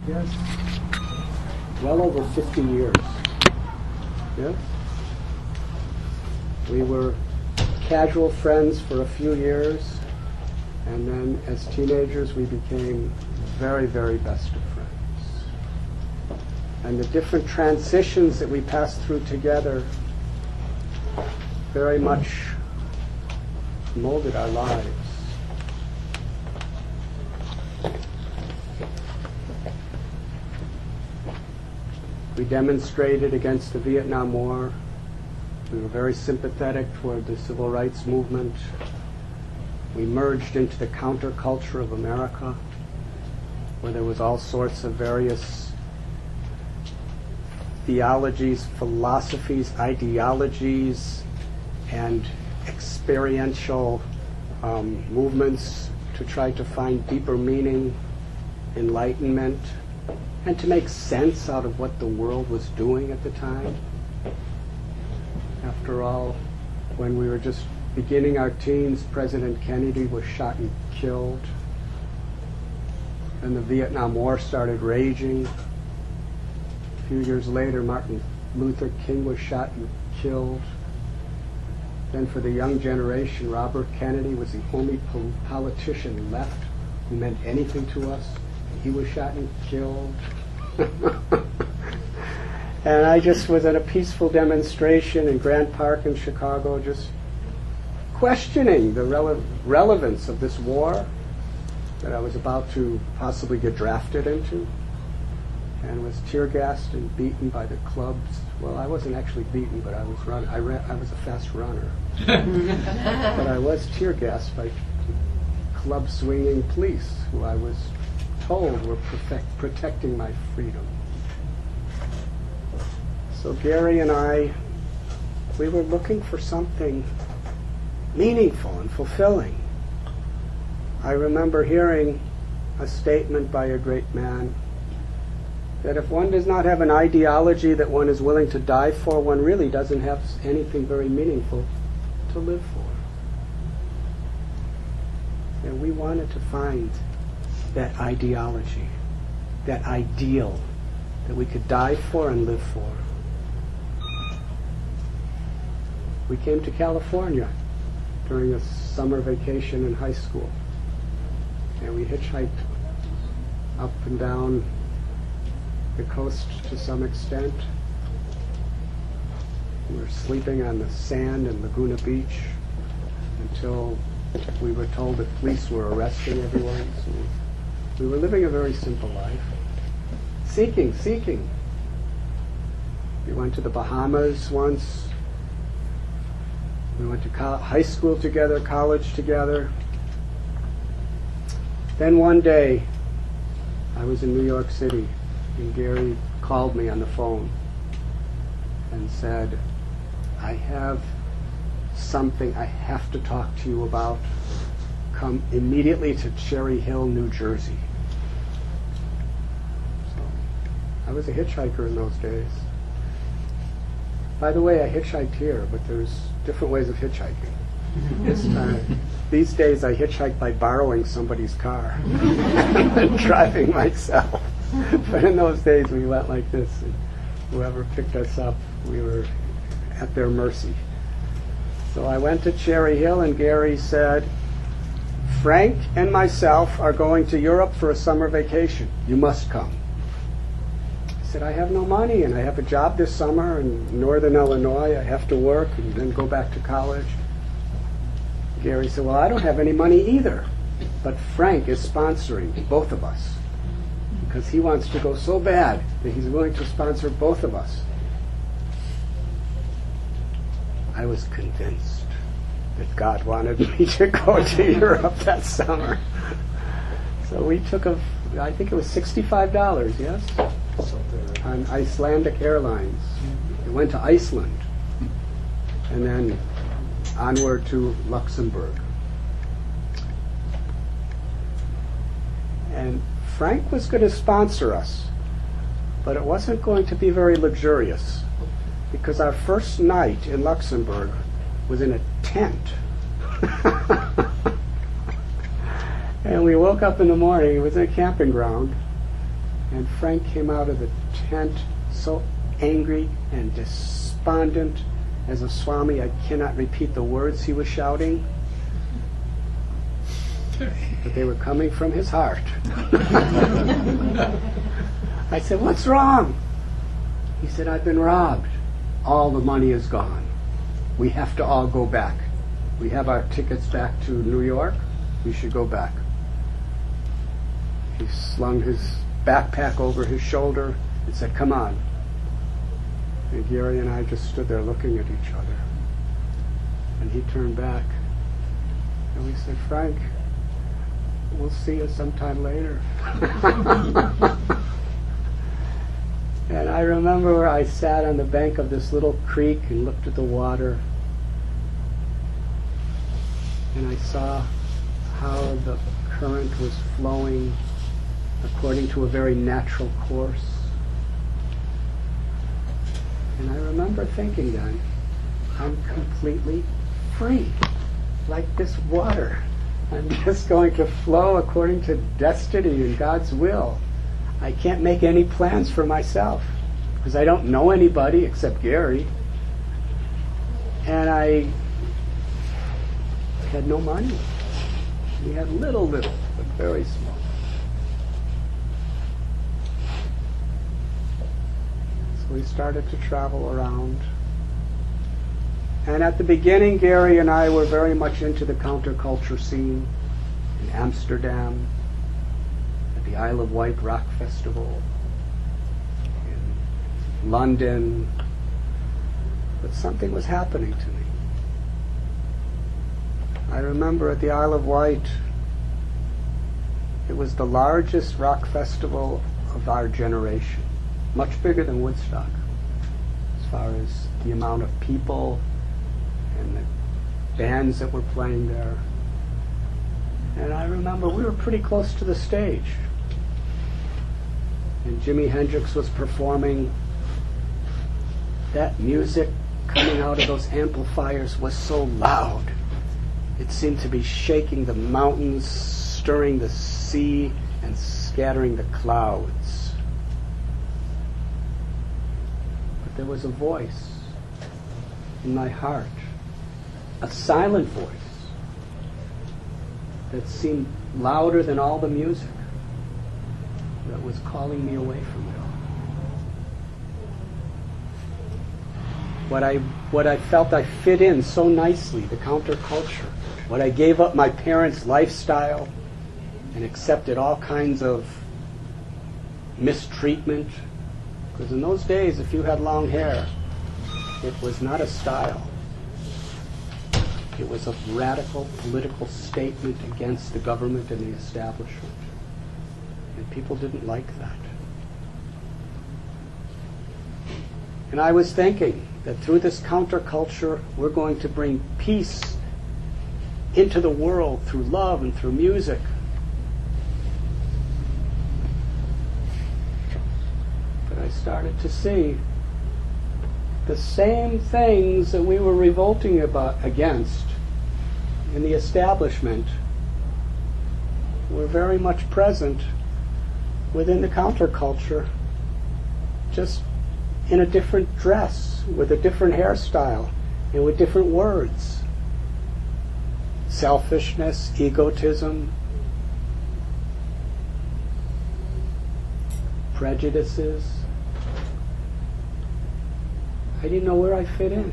Yes. Well over 50 years. Yes. We were casual friends for a few years, and then as teenagers we became very, very best of friends. And the different transitions that we passed through together very much molded our lives. We demonstrated against the Vietnam War. We were very sympathetic toward the civil rights movement. We merged into the counterculture of America, where there was all sorts of various theologies, philosophies, ideologies, and experiential movements to try to find deeper meaning, enlightenment, and to make sense out of what the world was doing at the time. After all, when we were just beginning our teens, President Kennedy was shot and killed. And the Vietnam War started raging. A few years later, Martin Luther King was shot and killed. Then for the young generation, Robert Kennedy was the only politician left who meant anything to us. He was shot and killed. And I just was at a peaceful demonstration in Grant Park in Chicago, just questioning the relevance of this war that I was about to possibly get drafted into, and was tear gassed and beaten by the clubs. Well, I wasn't actually beaten, but I was I was a fast runner. But I was tear gassed by club swinging police, who I was told were protecting my freedom. So Gary and I, we were looking for something meaningful and fulfilling. I remember hearing a statement by a great man that if one does not have an ideology that one is willing to die for, one really doesn't have anything very meaningful to live for. And we wanted to find that ideology, that ideal that we could die for and live for. We came to California during a summer vacation in high school, and we hitchhiked up and down the coast to some extent. We were sleeping on the sand in Laguna Beach until we were told that police were arresting everyone. So we were living a very simple life. Seeking. We went to the Bahamas once. We went to high school together, college together. Then one day, I was in New York City, and Gary called me on the phone and said, I have something I have to talk to you about. Come immediately to Cherry Hill, New Jersey. So I was a hitchhiker in those days. By the way, I hitchhiked here, but there's different ways of hitchhiking. These days I hitchhike by borrowing somebody's car and driving myself. But in those days we went like this, and whoever picked us up, we were at their mercy. So I went to Cherry Hill, and Gary said, Frank and myself are going to Europe for a summer vacation. You must come. I said, I have no money, and I have a job this summer in northern Illinois. I have to work and then go back to college. Gary said, well, I don't have any money either, but Frank is sponsoring both of us because he wants to go so bad that he's willing to sponsor both of us. I was convinced that God wanted me to go to Europe that summer. So we took I think it was $65, yes? On Icelandic Airlines. We went to Iceland and then onward to Luxembourg. And Frank was going to sponsor us, but it wasn't going to be very luxurious because our first night in Luxembourg was in a tent. And we woke up in the morning, it was in a camping ground, And Frank came out of the tent so angry and despondent as a Swami. I cannot repeat the words he was shouting, but they were coming from his heart. I said, "What's wrong?" He said, "I've been robbed. All the money is gone. We have to all go back. We have our tickets back to New York. We should go back." He slung his backpack over his shoulder and said, "Come on." And Gary and I just stood there looking at each other. And he turned back. And we said, "Frank, we'll see you sometime later." And I remember where I sat on the bank of this little creek and looked at the water. And I saw how the current was flowing according to a very natural course. And I remember thinking then, I'm completely free, like this water. I'm just going to flow according to destiny and God's will. I can't make any plans for myself because I don't know anybody except Gary. And I had no money. We had little, but very small. So we started to travel around. And at the beginning, Gary and I were very much into the counterculture scene in Amsterdam, at the Isle of Wight Rock Festival, in London. But something was happening to me. I remember at the Isle of Wight, it was the largest rock festival of our generation, much bigger than Woodstock, as far as the amount of people and the bands that were playing there. And I remember we were pretty close to the stage. And Jimi Hendrix was performing. That music coming out of those amplifiers was so loud. It seemed to be shaking the mountains, stirring the sea, and scattering the clouds. But there was a voice in my heart, a silent voice that seemed louder than all the music, that was calling me away from it all. What I felt I fit in so nicely, the counterculture. What I gave up my parents' lifestyle and accepted all kinds of mistreatment. Because in those days, if you had long hair, it was not a style. It was a radical political statement against the government and the establishment. And people didn't like that. And I was thinking that through this counterculture, we're going to bring peace into the world through love and through music. But I started to see the same things that we were revolting against in the establishment were very much present within the counterculture, just in a different dress, with a different hairstyle, and with different words. Selfishness, egotism, prejudices. I didn't know where I fit in.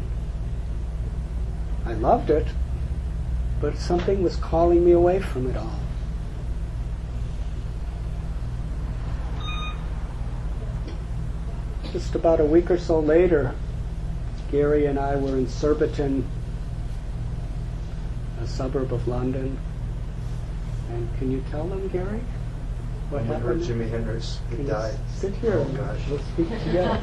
I loved it, but something was calling me away from it all. Just about a week or so later, Gary and I were in Surbiton, a suburb of London. And can you tell them, Gary, what happened? Jimi Hendrix, he died. Sit here. Oh, gosh. We'll speak together.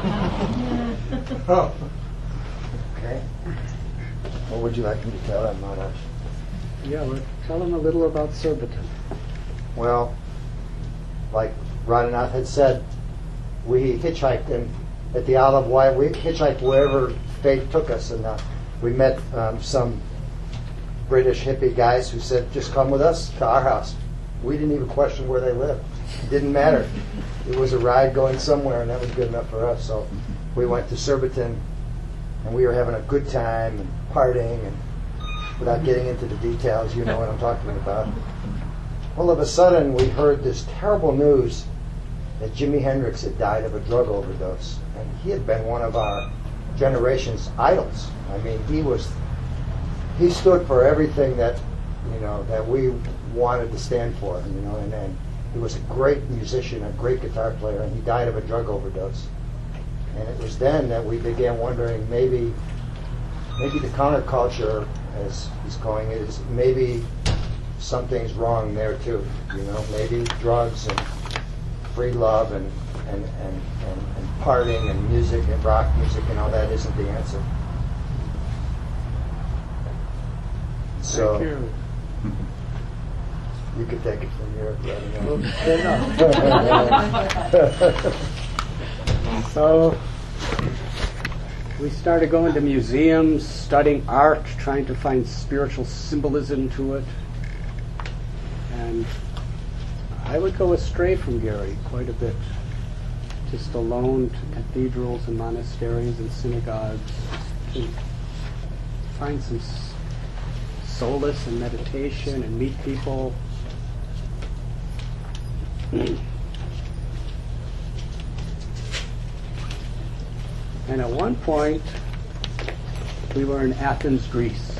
Oh. Okay. What would you like me to tell them, Maharaj? Yeah, well, tell them a little about Surbiton. Well, like Radhanath had said, we hitchhiked at the Isle of Wight. We hitchhiked wherever fate took us, and we met some British hippie guys who said, just come with us to our house. We didn't even question where they lived. It didn't matter. It was a ride going somewhere, and that was good enough for us. So we went to Surbiton, and we were having a good time and partying, and without getting into the details, you know what I'm talking about. All of a sudden, we heard this terrible news that Jimi Hendrix had died of a drug overdose. And he had been one of our generation's idols. I mean, he stood for everything that, that we wanted to stand for, and he was a great musician, a great guitar player, and he died of a drug overdose. And it was then that we began wondering, maybe the counterculture, as he's calling it, is maybe something's wrong there too. Maybe drugs and free love and partying and music and rock music and all that isn't the answer. So Thank you. You could take it from here. So we started going to museums, studying art, trying to find spiritual symbolism to it. And I would go astray from Gary quite a bit, just alone to cathedrals and monasteries and synagogues to find some solace and meditation and meet people. And at one point, we were in Athens, Greece.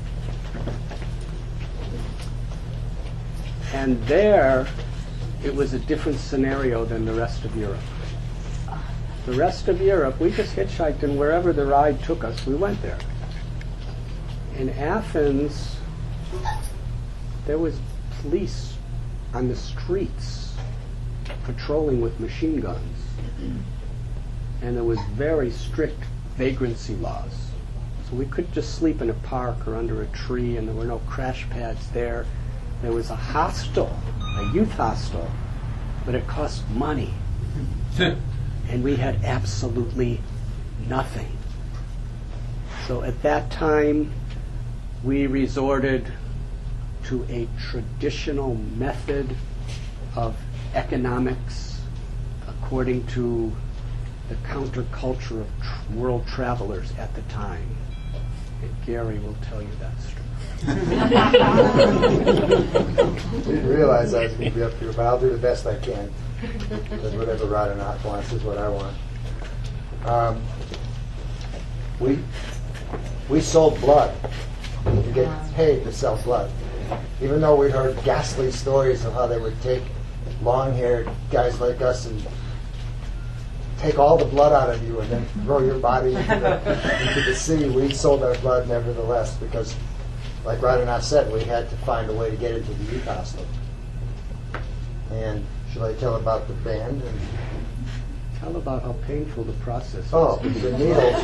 And there, it was a different scenario than the rest of Europe. The rest of Europe, we just hitchhiked, and wherever the ride took us, we went there. In Athens, there was police on the streets patrolling with machine guns. And there was very strict vagrancy laws. So we could just sleep in a park or under a tree, and there were no crash pads there. There was a hostel, a youth hostel, but it cost money. And we had absolutely nothing. So at that time, we resorted to a traditional method of economics according to the counterculture of world travelers at the time. And Gary will tell you that story. Didn't realize I was going to be up here, but I'll do the best I can. Because whatever Radhanath wants is what I want. We sold blood. We get paid to sell blood. Even though we'd heard ghastly stories of how they would take long-haired guys like us and take all the blood out of you and then throw your body into the sea, we sold our blood nevertheless because, like Radhanath said, we had to find a way to get into the youth hostel. And should I tell about the band? Tell about how painful the process Oh, was. the needles.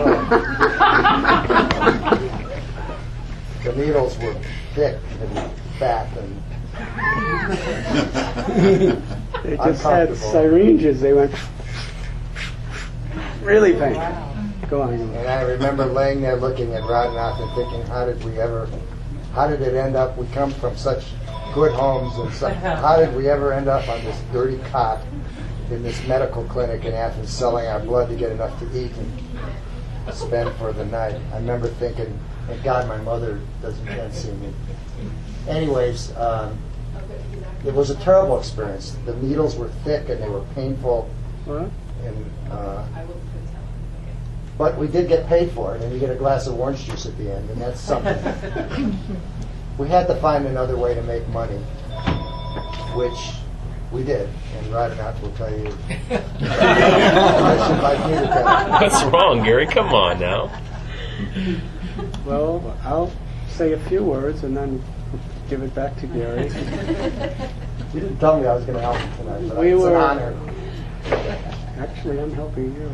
The needles were thick and fat and They just had syringes. They went really painful. Wow. Go on. And I remember laying there looking at Radhanath and thinking, how did it end up? We come from such good homes, and how did we ever end up on this dirty cot in this medical clinic in Athens selling our blood to get enough to eat and spend for the night? I remember thinking, thank God my mother can't see me. Anyways, it was a terrible experience. The needles were thick and they were painful. What? And but we did get paid for it, and you get a glass of orange juice at the end, and that's something. We had to find another way to make money, which we did, and Radhanath will tell you. Unless you'd like me to tell you. What's wrong, Gary? Come on now. Well, I'll say a few words and then give it back to Gary. You didn't tell me I was going to help you tonight, but We it's were- an honor. Actually, I'm helping you.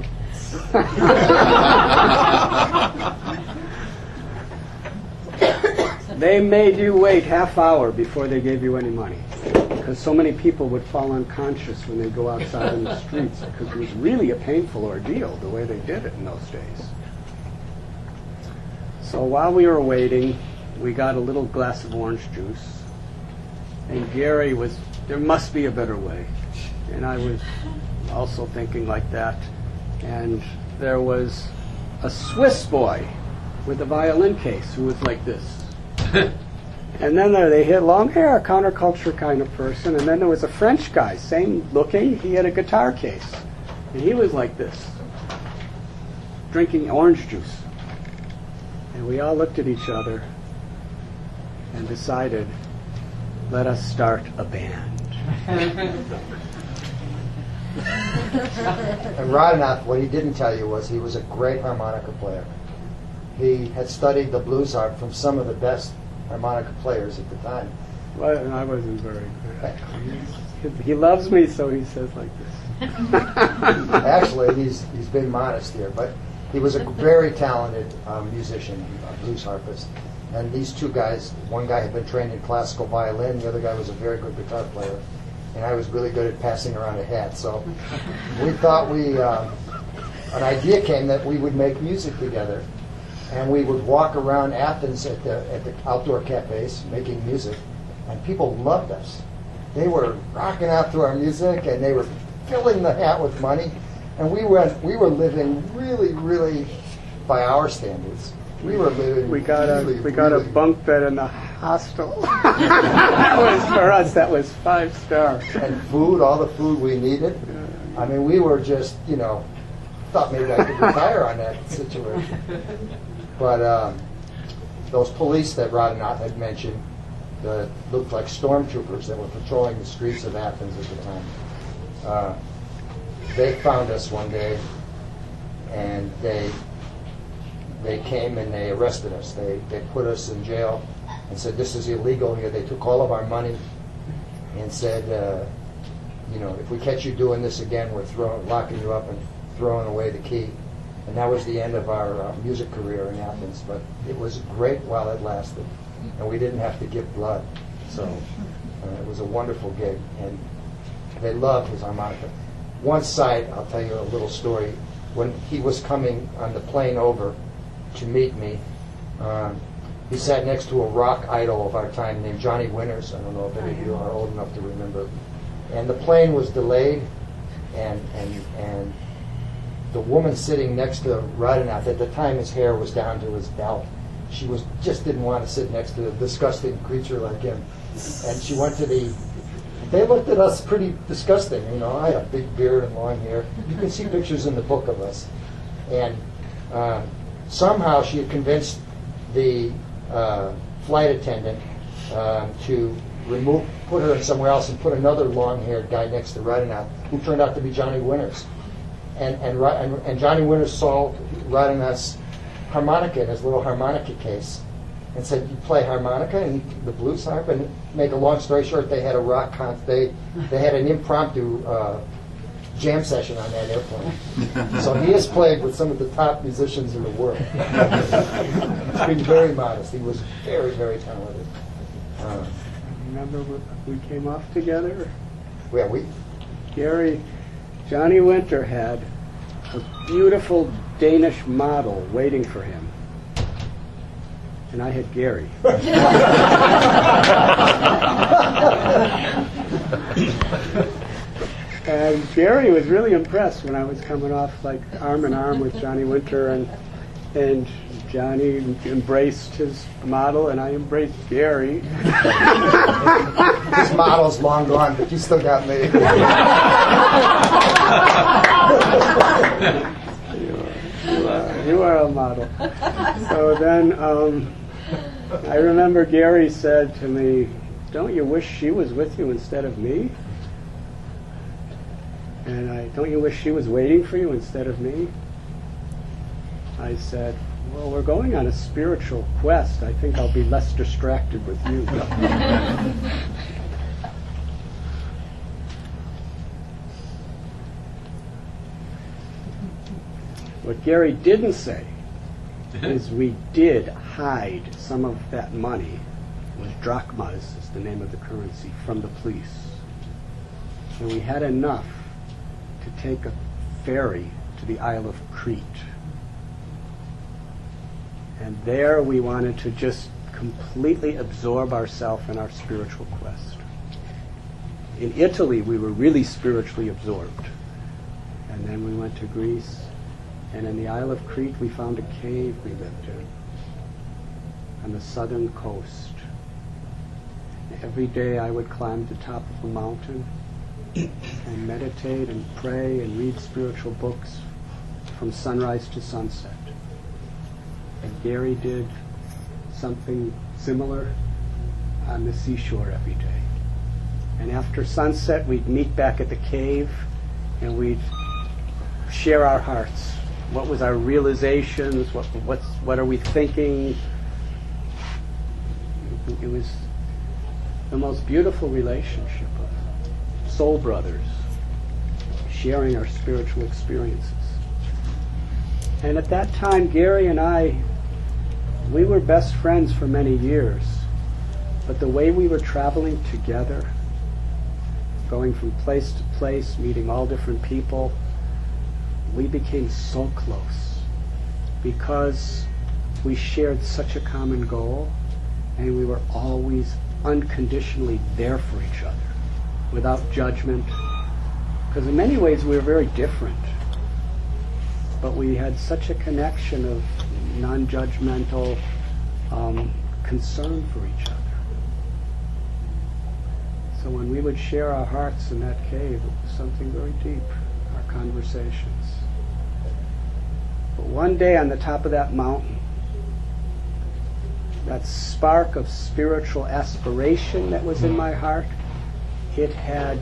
They made you wait half hour before they gave you any money because so many people would fall unconscious when they go outside in the streets because it was really a painful ordeal the way they did it in those days. So while we were waiting, we got a little glass of orange juice, and Gary was there must be a better way. And I was also thinking like that. And there was a Swiss boy with a violin case who was like this. And then they had long hair, a counterculture kind of person. And then there was a French guy, same looking. He had a guitar case. And he was like this, drinking orange juice. And we all looked at each other and decided, let us start a band. And Radinath, what he didn't tell you was he was a great harmonica player. He had studied the blues harp from some of the best harmonica players at the time. Well, I wasn't very good. He loves me, so he says like this. Actually, he's been modest here, but he was a very talented musician, blues harpist. And these two guys, one guy had been trained in classical violin, the other guy was a very good guitar player, and I was really good at passing around a hat. So we thought an idea came that we would make music together, and we would walk around Athens at the outdoor cafes making music, and people loved us. They were rocking out to our music, and they were filling the hat with money, and we were living really, really by our standards. We were living. We got a really bunk bed in the hostel. That was for us. That was 5-star. And food, all the food we needed. I mean, we were just, thought maybe I could retire on that situation. But those police that Radinath had mentioned that looked like stormtroopers that were patrolling the streets of Athens at the time, they found us one day, and they came and they arrested us. They put us in jail and said, this is illegal here. They took all of our money and said, if we catch you doing this again, we're locking you up and throwing away the key. And that was the end of our music career in Athens. But it was great while it lasted, and we didn't have to give blood. So it was a wonderful gig, and they loved his harmonica. One side, I'll tell you a little story. When he was coming on the plane over to meet me, he sat next to a rock idol of our time named Johnny Winters. I don't know if any of you are old enough to remember. And the plane was delayed, and the woman sitting next to Radinath, at the time his hair was down to his belt. She just didn't want to sit next to a disgusting creature like him. And she went to they looked at us pretty disgusting. I had a big beard and long hair. You can see pictures in the book of us. And somehow she had convinced the flight attendant to put her in somewhere else and put another long-haired guy next to Radinath, who turned out to be Johnny Winters. And Johnny Winters saw Radinath's harmonica in his little harmonica case and said, you play harmonica and the blues harp? And make a long story short, they had a rock they had an impromptu jam session on that airplane. So he has played with some of the top musicians in the world. He's been very modest. He was very, very talented. Remember we came off together? Yeah, Johnny Winter had a beautiful Danish model waiting for him. And I had Gary. And Gary was really impressed when I was coming off like arm in arm with Johnny Winter, and Johnny embraced his model and I embraced Gary. His model's long gone, but you still got me. You are a model. So then I remember Gary said to me, don't you wish she was with you instead of me? And don't you wish she was waiting for you instead of me? I said, well, we're going on a spiritual quest. I think I'll be less distracted with you. What Gary didn't say is we did hide some of that money, was drachmas is the name of the currency, from the police. And we had enough to take a ferry to the Isle of Crete. And there we wanted to just completely absorb ourselves in our spiritual quest. In Italy, we were really spiritually absorbed. And then we went to Greece. And in the Isle of Crete, we found a cave we lived in on the southern coast. Every day I would climb the top of a mountain and meditate and pray and read spiritual books from sunrise to sunset. And Gary did something similar on the seashore every day. And after sunset, we'd meet back at the cave and we'd share our hearts. What was our realizations? What are we thinking? It was the most beautiful relationship of soul brothers sharing our spiritual experiences. And at that time, Gary and I, we were best friends for many years. But the way we were traveling together, going from place to place, meeting all different people, we became so close because we shared such a common goal, and we were always unconditionally there for each other, without judgment. Because in many ways we were very different, but we had such a connection of non-judgmental concern for each other. So when we would share our hearts in that cave, it was something very deep, our conversations. But one day on the top of that mountain, that spark of spiritual aspiration that was in my heart, it had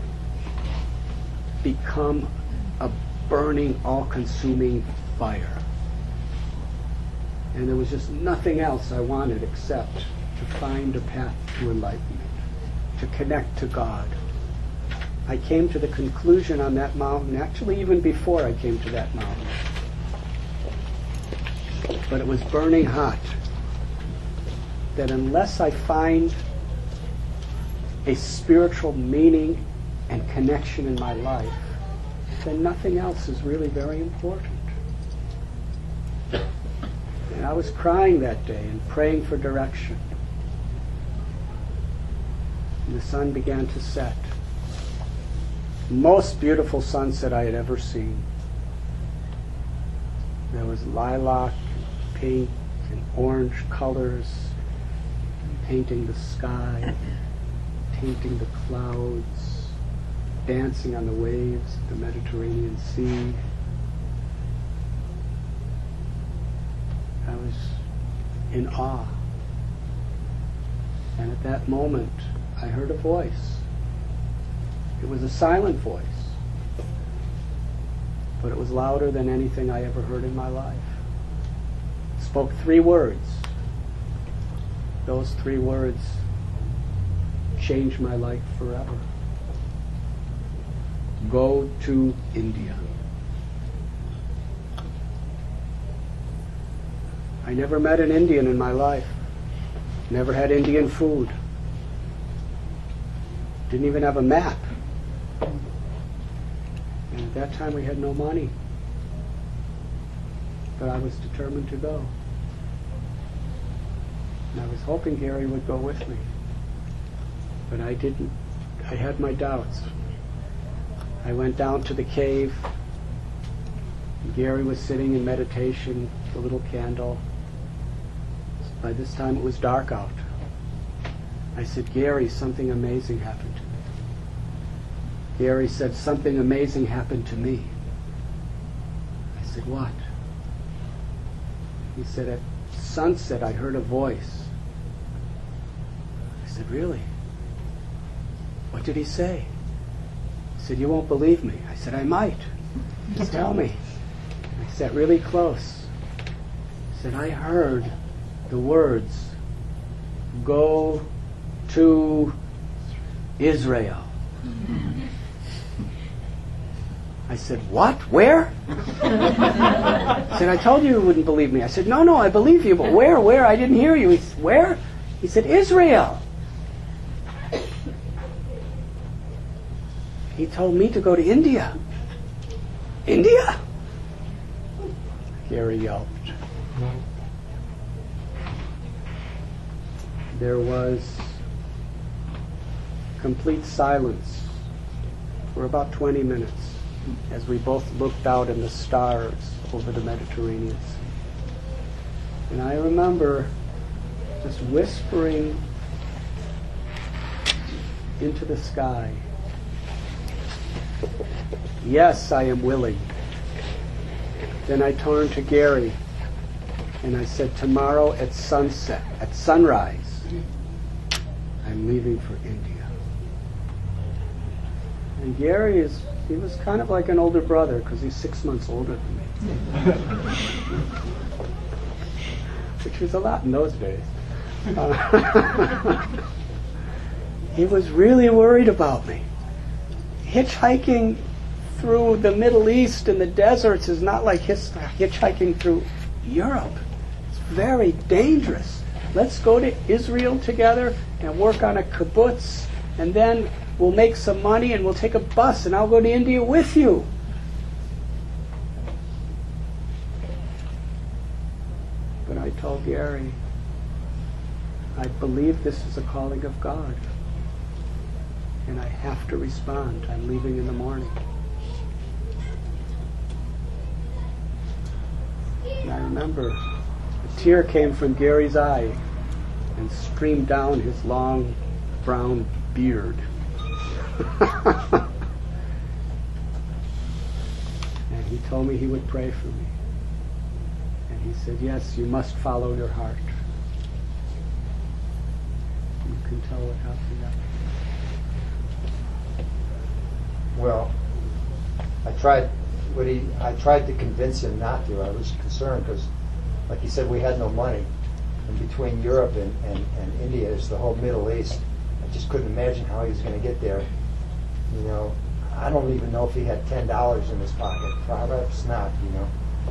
become a burning, all-consuming fire. And there was just nothing else I wanted except to find a path to enlightenment, to connect to God. I came to the conclusion on that mountain, actually even before I came to that mountain, but it was burning hot, that unless I find a spiritual meaning and connection in my life, then nothing else is really very important. And I was crying that day and praying for direction. And the sun began to set. Most beautiful sunset I had ever seen. There was lilac, and pink, and orange colors, painting the sky, painting the clouds, dancing on the waves of the Mediterranean Sea. I was in awe. And at that moment, I heard a voice. It was a silent voice, but it was louder than anything I ever heard in my life. It spoke 3 words. Those 3 words changed my life forever. Go to India. I never met an Indian in my life. Never had Indian food. Didn't even have a map. And at that time we had no money. But I was determined to go. And I was hoping Gary would go with me. But I didn't. I had my doubts. I went down to the cave. Gary was sitting in meditation with a little candle. By this time it was dark out. I said, Gary, something amazing happened to me. Gary said, something amazing happened to me. I said, what? He said, at sunset I heard a voice. I said, really? What did he say? He said, you won't believe me. I said, I might. Just tell me. I sat really close. He said, I heard the words, go to Israel. I said, what? Where? I said, I told you you wouldn't believe me. I said, no, I believe you, but where? Where? I didn't hear you. He said, where? He said, Israel. He told me to go to India. India? Gary yelped. There was complete silence for about 20 minutes as we both looked out in the stars over the Mediterranean Sea. And I remember just whispering into the sky, "Yes, I am willing." Then I turned to Gary and I said, "Tomorrow at sunrise, I'm leaving for India." And Gary he was kind of like an older brother because he's 6 months older than me. Which was a lot in those days. He was really worried about me. Hitchhiking through the Middle East and the deserts is not like hitchhiking through Europe. It's very dangerous. Let's go to Israel together and work on a kibbutz, and then we'll make some money and we'll take a bus and I'll go to India with you. But I told Gary, I believe this is a calling of God. And I have to respond. I'm leaving in the morning. And I remember a tear came from Gary's eye and streamed down his long brown beard. And he told me he would pray for me. And he said, "Yes, you must follow your heart." You can tell what happened after. Well, I tried to convince him not to. I was concerned because, like he said, we had no money. And between Europe and India is the whole Middle East. I just couldn't imagine how he was going to get there. You know, I don't even know if he had $10 in his pocket. Perhaps not, you know.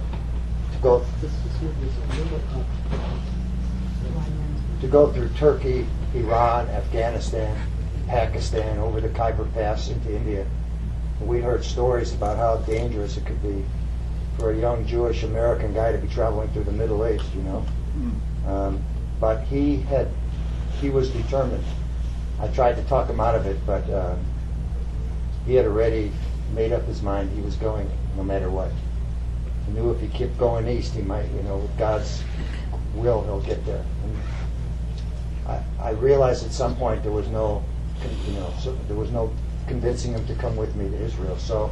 To go through Turkey, Iran, Afghanistan, Pakistan, over the Khyber Pass into India. We heard stories about how dangerous it could be for a young Jewish American guy to be traveling through the Middle East, you know. But he was determined. I tried to talk him out of it, but he had already made up his mind he was going no matter what. He knew if he kept going east, he might, you know, with God's will, he'll get there. And I realized at some point there was no, you know, there was no convincing him to come with me to Israel. So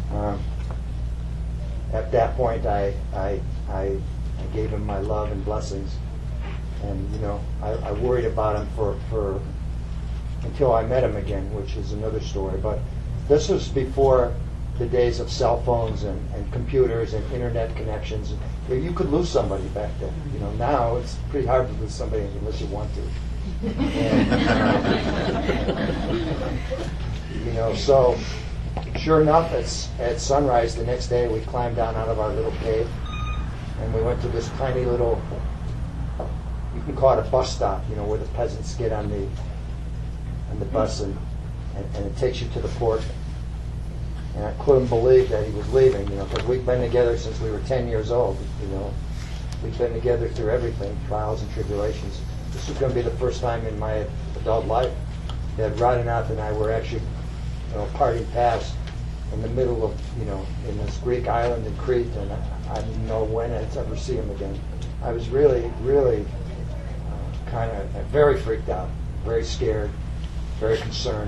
at that point, I gave him my love and blessings, and you know, I worried about him for until I met him again, which is another story. But this was before the days of cell phones and computers and internet connections. You could lose somebody back then. You know, now it's pretty hard to lose somebody unless you want to. And, you know, so sure enough, at sunrise the next day, we climbed down out of our little cave, and we went to this tiny little, you can call it a bus stop, you know, where the peasants get on the bus, and it takes you to the port. And I couldn't believe that he was leaving, you know, because we've been together since we were 10 years old, you know. We've been together through everything, trials and tribulations. This was going to be the first time in my adult life that Radhanath and I were actually, you know, parting paths in the middle of, you know, in this Greek island in Crete, and I didn't know when I'd ever see him again. I was really, really kind of very freaked out, very scared, very concerned.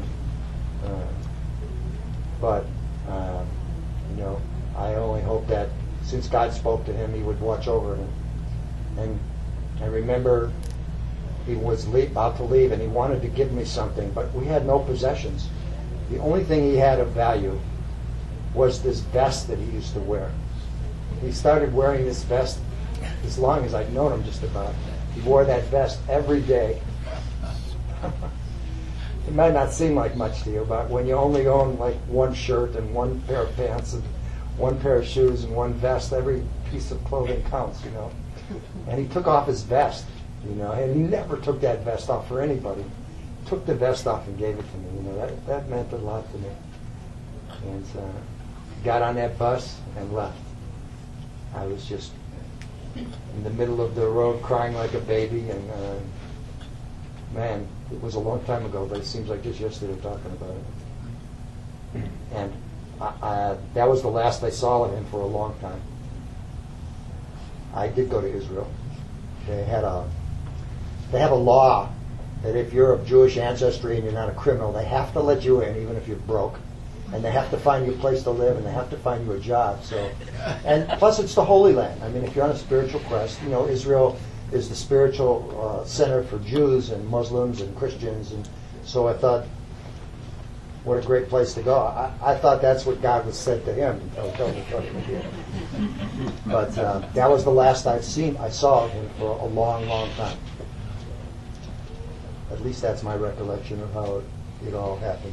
But you know, I only hope that since God spoke to him, he would watch over him. And I remember he was about to leave, and he wanted to give me something, but we had no possessions. The only thing he had of value was this vest that he used to wear. He started wearing this vest as long as I'd known him, just about. He wore that vest every day. It might not seem like much to you, but when you only own like one shirt and one pair of pants and one pair of shoes and one vest, every piece of clothing counts, you know. And he took off his vest, you know, and he never took that vest off for anybody. Took the vest off and gave it to me, you know. That meant a lot to me. And got on that bus and left. I was just in the middle of the road crying like a baby, and Man, it was a long time ago, but it seems like just yesterday talking about it. And that was the last I saw of him for a long time. I did go to Israel. They have a law that if you're of Jewish ancestry and you're not a criminal, they have to let you in, even if you're broke. And they have to find you a place to live, and they have to find you a job. So, and plus, it's the Holy Land. I mean, if you're on a spiritual quest, Israel is the spiritual center for Jews and Muslims and Christians. And so I thought, what a great place to go. I thought that's what God was said to him. But that was the last I saw of him for a long, long time. At least that's my recollection of how it all happened.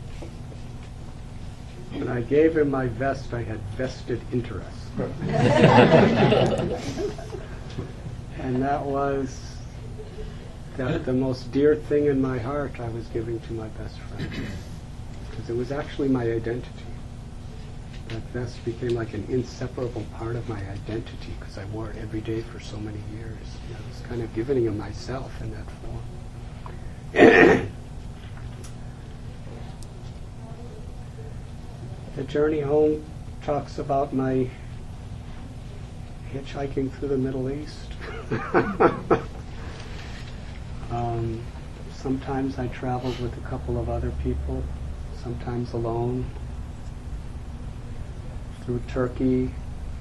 When I gave him my vest, I had vested interest. And that was the most dear thing in my heart I was giving to my best friend. Because it was actually my identity. That vest became like an inseparable part of my identity because I wore it every day for so many years. I was kind of giving him myself in that form. The journey home talks about my hitchhiking through the Middle East. Sometimes I traveled with a couple of other people, sometimes alone, through Turkey,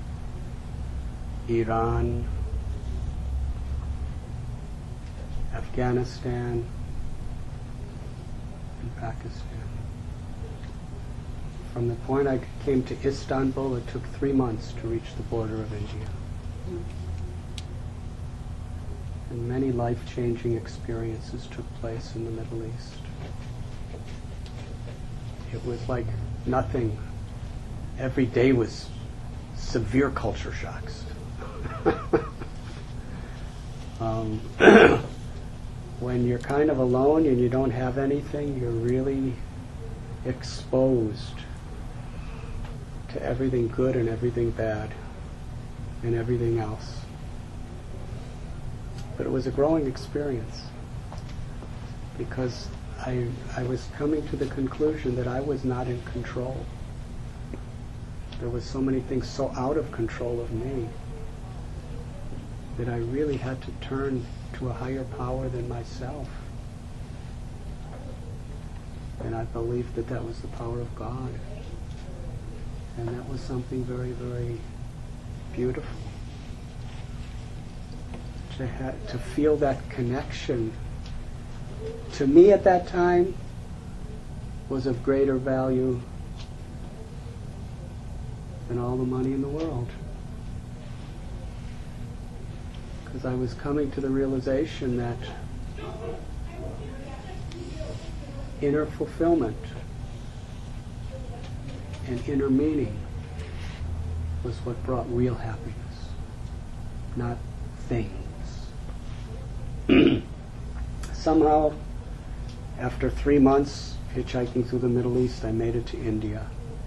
Iran, Afghanistan, and Pakistan. From the point I came to Istanbul, it took 3 months to reach the border of India. And many life-changing experiences took place in the Middle East. It was like nothing. Every day was severe culture shocks. When you're kind of alone and you don't have anything, you're really exposed to everything good and everything bad and everything else. But it was a growing experience because I was coming to the conclusion that I was not in control. There was so many things so out of control of me that I really had to turn to a higher power than myself. And I believed that that was the power of God. And that was something very, very beautiful. To feel that connection, to me at that time, was of greater value than all the money in the world. Because I was coming to the realization that inner fulfillment and inner meaning was what brought real happiness, not things. Somehow, after 3 months hitchhiking through the Middle East, I made it to India.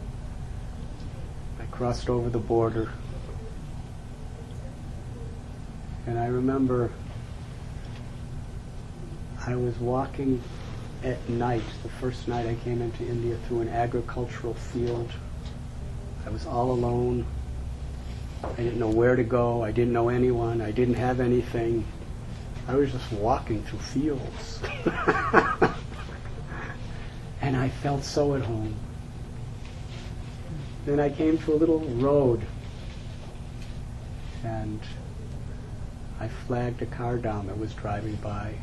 I crossed over the border. And I remember I was walking at night, the first night I came into India, through an agricultural field. I was all alone. I didn't know where to go. I didn't know anyone. I didn't have anything. I was just walking through fields. And I felt so at home. Then I came to a little road, and I flagged a car down that was driving by.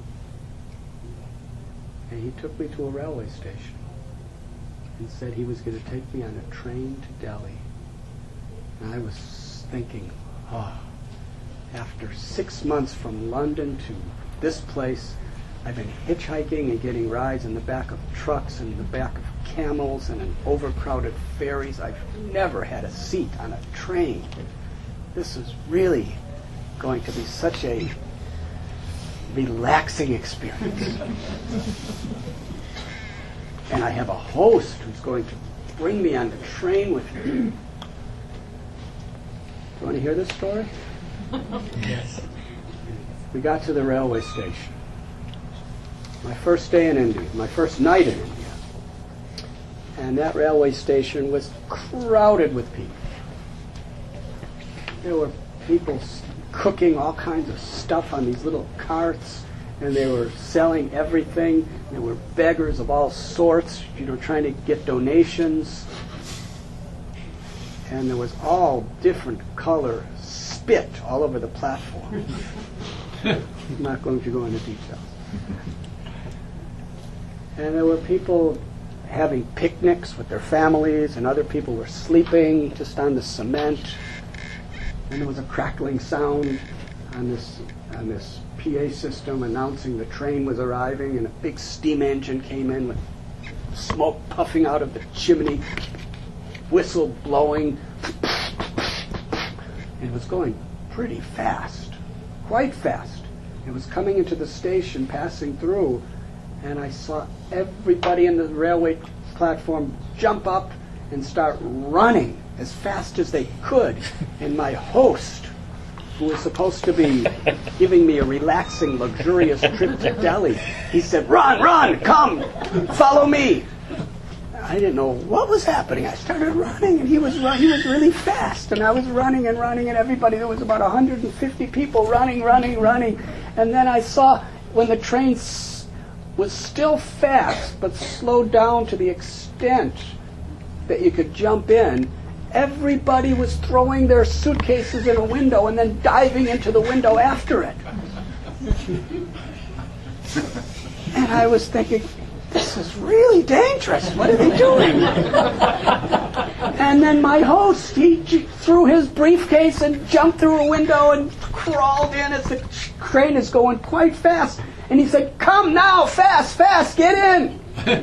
And he took me to a railway station and said he was going to take me on a train to Delhi. And I was thinking, after 6 months from London to this place, I've been hitchhiking and getting rides in the back of trucks and in the back of camels and in overcrowded ferries. I've never had a seat on a train. This is really going to be such a relaxing experience. And I have a host who's going to bring me on the train with me. Do you want to hear this story? Yes. We got to the railway station, My first day in India, my first night in India. And that railway station was crowded with people. There were people cooking all kinds of stuff on these little carts, and they were selling everything. There were beggars of all sorts, trying to get donations. And there was all different color spit all over the platform. I'm not going to go into details. And there were people having picnics with their families, and other people were sleeping just on the cement. And there was a crackling sound on this PA system announcing the train was arriving, and a big steam engine came in with smoke puffing out of the chimney, whistle blowing. And it was going pretty fast, quite fast. It was coming into the station, passing through, and I saw everybody in the railway platform jump up and start running as fast as they could. And my host, who was supposed to be giving me a relaxing, luxurious trip to Delhi, he said, "Run, run, come, follow me." I didn't know what was happening. I started running, and he was really fast, and I was running, and everybody, there was about 150 people running. And then I saw when the train was still fast, but slowed down to the extent that you could jump in, everybody was throwing their suitcases in a window and then diving into the window after it. And I was thinking, this is really dangerous. What are they doing? And then my host, he threw his briefcase and jumped through a window and crawled in as the train is going quite fast. And he said, "Come now, fast, get in." And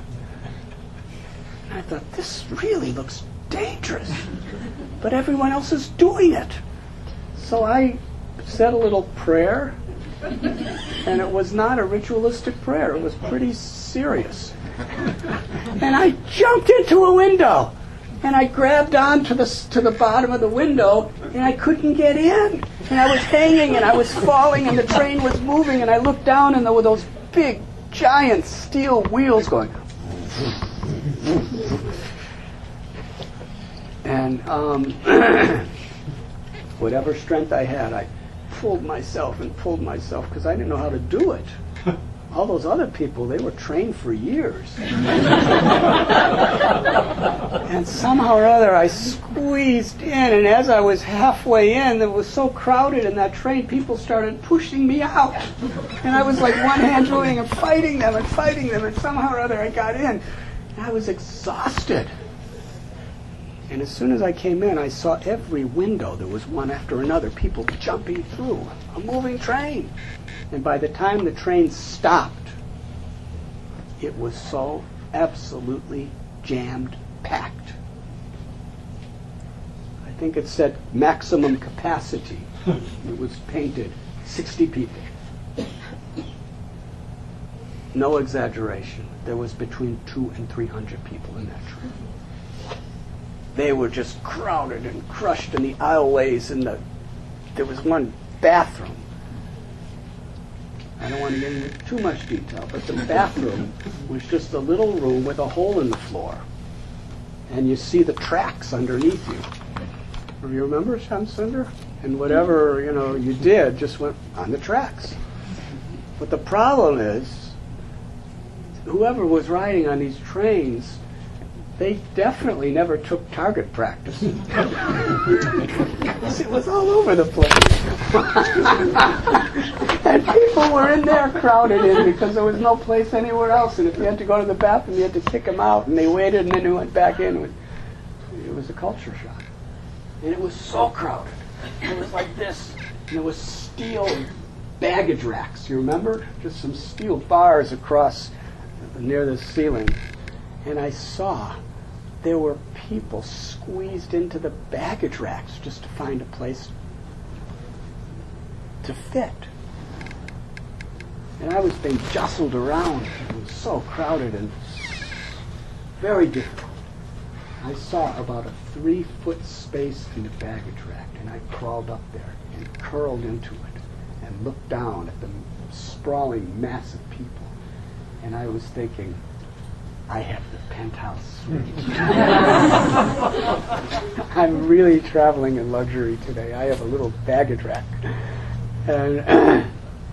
I thought, this really looks dangerous. But everyone else is doing it. So I said a little prayer. And it was not a ritualistic prayer. It was pretty serious. And I jumped into a window. And I grabbed on to the bottom of the window, and I couldn't get in. And I was hanging, and I was falling, and the train was moving, and I looked down, and there were those big, giant steel wheels going. And whatever strength I had, I pulled myself because I didn't know how to do it. All those other people, they were trained for years. And somehow or other I squeezed in, and as I was halfway in, it was so crowded in that train, people started pushing me out. And I was like one hand doing and fighting them, and somehow or other I got in. And I was exhausted. And as soon as I came in, I saw every window. There was one after another, people jumping through a moving train. And by the time the train stopped, it was so absolutely jammed packed. I think it said maximum capacity. It was painted 60 people. No exaggeration. There was between 200 and 300 people in that train. They were just crowded and crushed in the aisleways, and there was one bathroom. I don't want to get into too much detail, but the bathroom was just a little room with a hole in the floor. And you see the tracks underneath you. Do you remember, Shamsundar? And whatever, you did just went on the tracks. But the problem is, whoever was riding on these trains, they definitely never took target practice. It was all over the place. And people were in there crowded in because there was no place anywhere else. And if you had to go to the bathroom, you had to kick them out. And they waited, and then they went back in. It was a culture shock. And it was so crowded. It was like this. And there was steel baggage racks. You remember? Just some steel bars across near the ceiling. And I saw there were people squeezed into the baggage racks just to find a place to fit. And I was being jostled around. It was so crowded and very difficult. I saw about a 3-foot space in the baggage rack, and I crawled up there and curled into it and looked down at the sprawling mass of people. And I was thinking, I have the penthouse suite. I'm really traveling in luxury today. I have a little baggage rack. And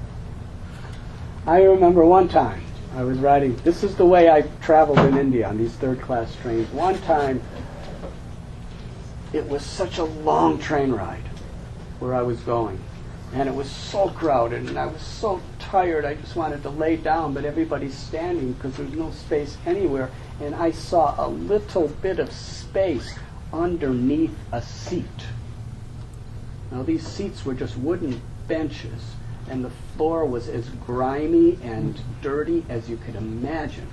I remember one time I was riding, this is the way I traveled in India on these third-class trains. One time, it was such a long train ride where I was going. And it was so crowded, and I was so tired, I just wanted to lay down, but everybody's standing because there's no space anywhere. And I saw a little bit of space underneath a seat. Now, these seats were just wooden benches, and the floor was as grimy and dirty as you could imagine.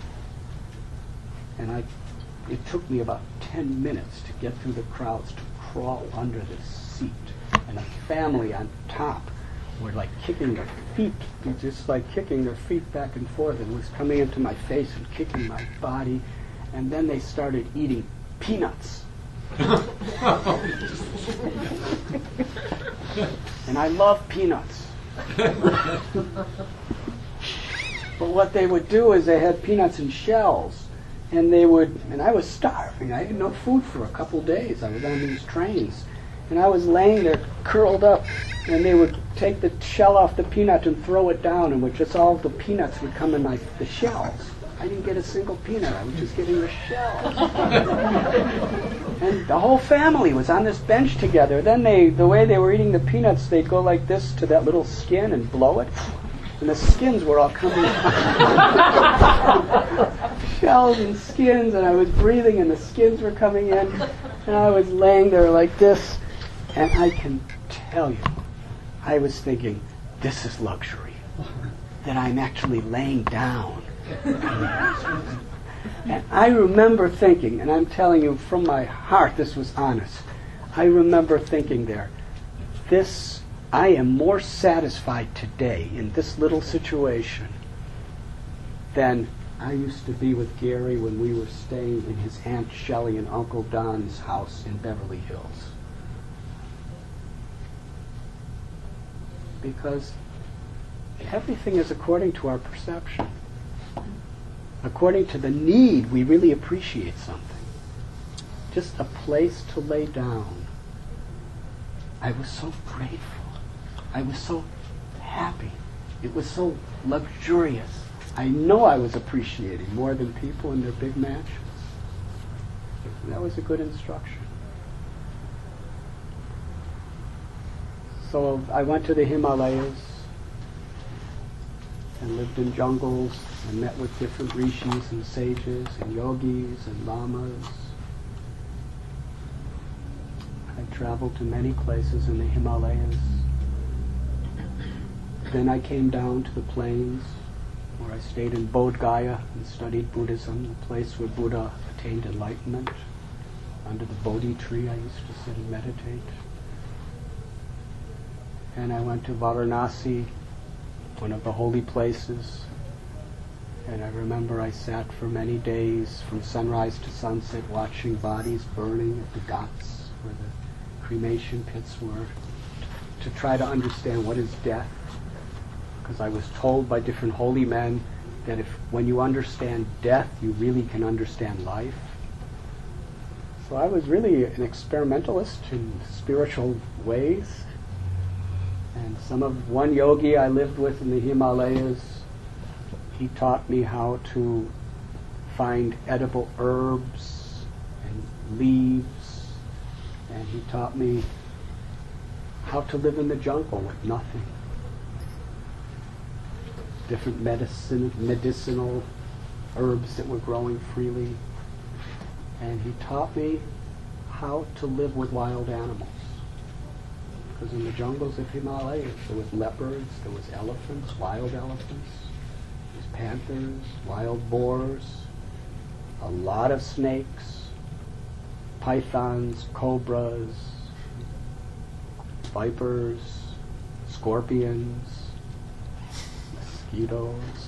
And it took me about 10 minutes to get through the crowds to crawl under this seat. And a family on top were like kicking their feet, just like kicking their feet back and forth, and was coming into my face and kicking my body. And then they started eating peanuts. And I love peanuts. But what they would do is they had peanuts in shells, and I was starving. I had no food for a couple days. I was on these trains. And I was laying there curled up, and they would take the shell off the peanut and throw it down, and just all the peanuts would come in the shells. I didn't get a single peanut. I was just getting the shells. And the whole family was on this bench together. Then the way they were eating the peanuts, they'd go like this to that little skin and blow it, and the skins were all coming out. Shells and skins, and I was breathing, and the skins were coming in, and I was laying there like this. And I can tell you, I was thinking, this is luxury, that I'm actually laying down. And I remember thinking, and I'm telling you from my heart, this was honest, I remember thinking there, I am more satisfied today in this little situation than I used to be with Gary when we were staying in his Aunt Shelley and Uncle Don's house in Beverly Hills. Because everything is according to our perception. According to the need, we really appreciate something. Just a place to lay down. I was so grateful. I was so happy. It was so luxurious. I know I was appreciating more than people in their big mansions. And that was a good instruction. So I went to the Himalayas and lived in jungles and met with different rishis and sages and yogis and lamas. I traveled to many places in the Himalayas. Then I came down to the plains where I stayed in Bodh Gaya and studied Buddhism, the place where Buddha attained enlightenment. Under the Bodhi tree I used to sit and meditate. And I went to Varanasi, one of the holy places, and I remember I sat for many days from sunrise to sunset watching bodies burning at the ghats where the cremation pits were to try to understand what is death, because I was told by different holy men that when you understand death, you really can understand life. So I was really an experimentalist in spiritual ways. And one yogi I lived with in the Himalayas, he taught me how to find edible herbs and leaves, and he taught me how to live in the jungle with nothing. Different medicinal herbs that were growing freely. And he taught me how to live with wild animals. Because in the jungles of Himalayas, there was leopards, there was elephants, wild elephants, there was panthers, wild boars, a lot of snakes, pythons, cobras, vipers, scorpions, mosquitoes.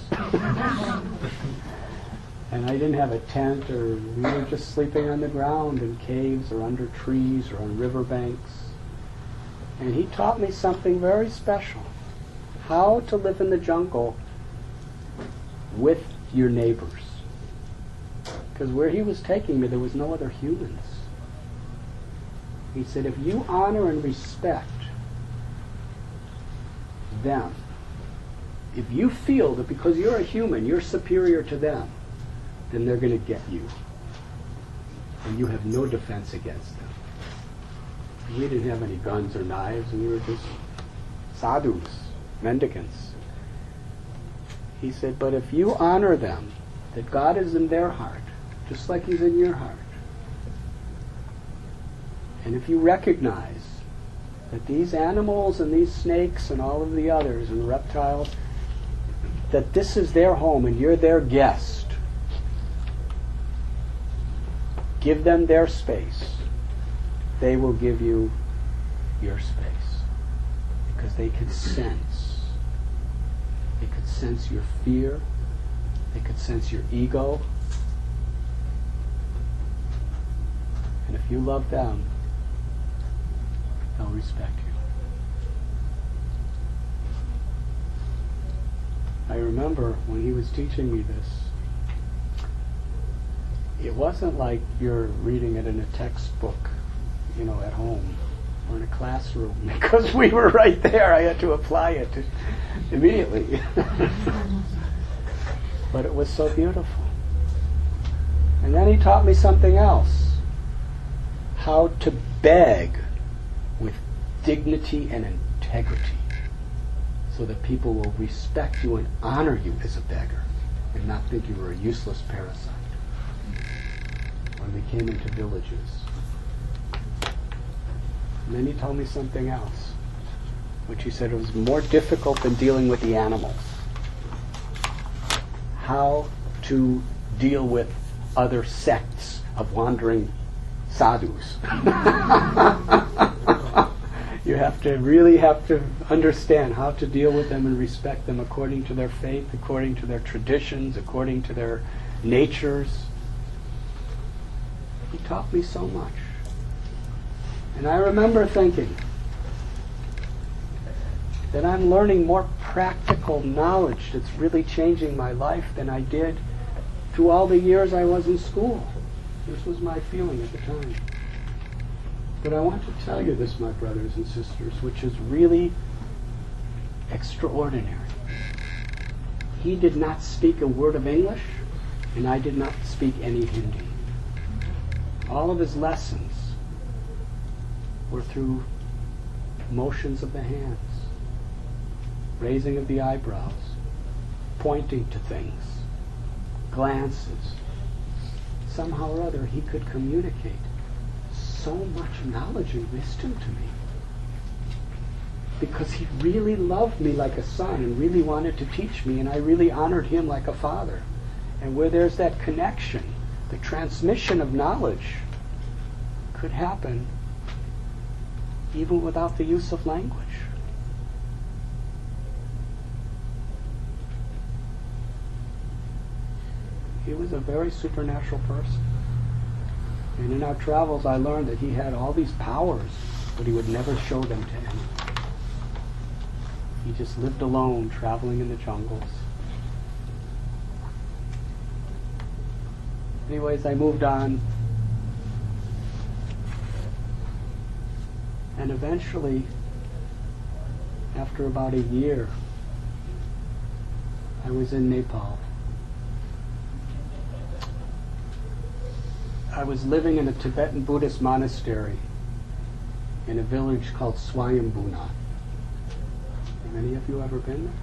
And I didn't have a tent, or we were just sleeping on the ground in caves or under trees or on riverbanks. And he taught me something very special, how to live in the jungle with your neighbors. Because where he was taking me, there was no other humans. He said, if you honor and respect them, if you feel that because you're a human, you're superior to them, then they're going to get you. And you have no defense against them. We didn't have any guns or knives, and we were just sadhus, mendicants. He said, but if you honor them, that God is in their heart, just like He's in your heart, and if you recognize that these animals and these snakes and all of the others and reptiles, that this is their home and you're their guest, give them their space. They will give you your space. Because they could sense. They could sense your fear. They could sense your ego. And if you love them, they'll respect you. I remember when he was teaching me this, it wasn't like you're reading it in a textbook, at home or in a classroom, because we were right there. I had to apply it immediately. But it was so beautiful. And then he taught me something else. How to beg with dignity and integrity, so that people will respect you and honor you as a beggar and not think you were a useless parasite. When we came into villages. And then he told me something else, which he said it was more difficult than dealing with the animals. How to deal with other sects of wandering sadhus. You really have to understand how to deal with them and respect them according to their faith, according to their traditions, according to their natures. He taught me so much. And I remember thinking that I'm learning more practical knowledge that's really changing my life than I did through all the years I was in school. This was my feeling at the time. But I want to tell you this, my brothers and sisters, which is really extraordinary. He did not speak a word of English, and I did not speak any Hindi. All of his lessons were through motions of the hands, raising of the eyebrows, pointing to things, glances. Somehow or other, he could communicate so much knowledge and wisdom to me, because he really loved me like a son and really wanted to teach me, and I really honored him like a father. And where there's that connection, the transmission of knowledge could happen even without the use of language. He was a very supernatural person. And in our travels, I learned that he had all these powers, but he would never show them to anyone. He just lived alone, traveling in the jungles. Anyways, I moved on. And eventually, after about a year, I was in Nepal. I was living in a Tibetan Buddhist monastery in a village called Swayambhuna. Have any of you ever been there?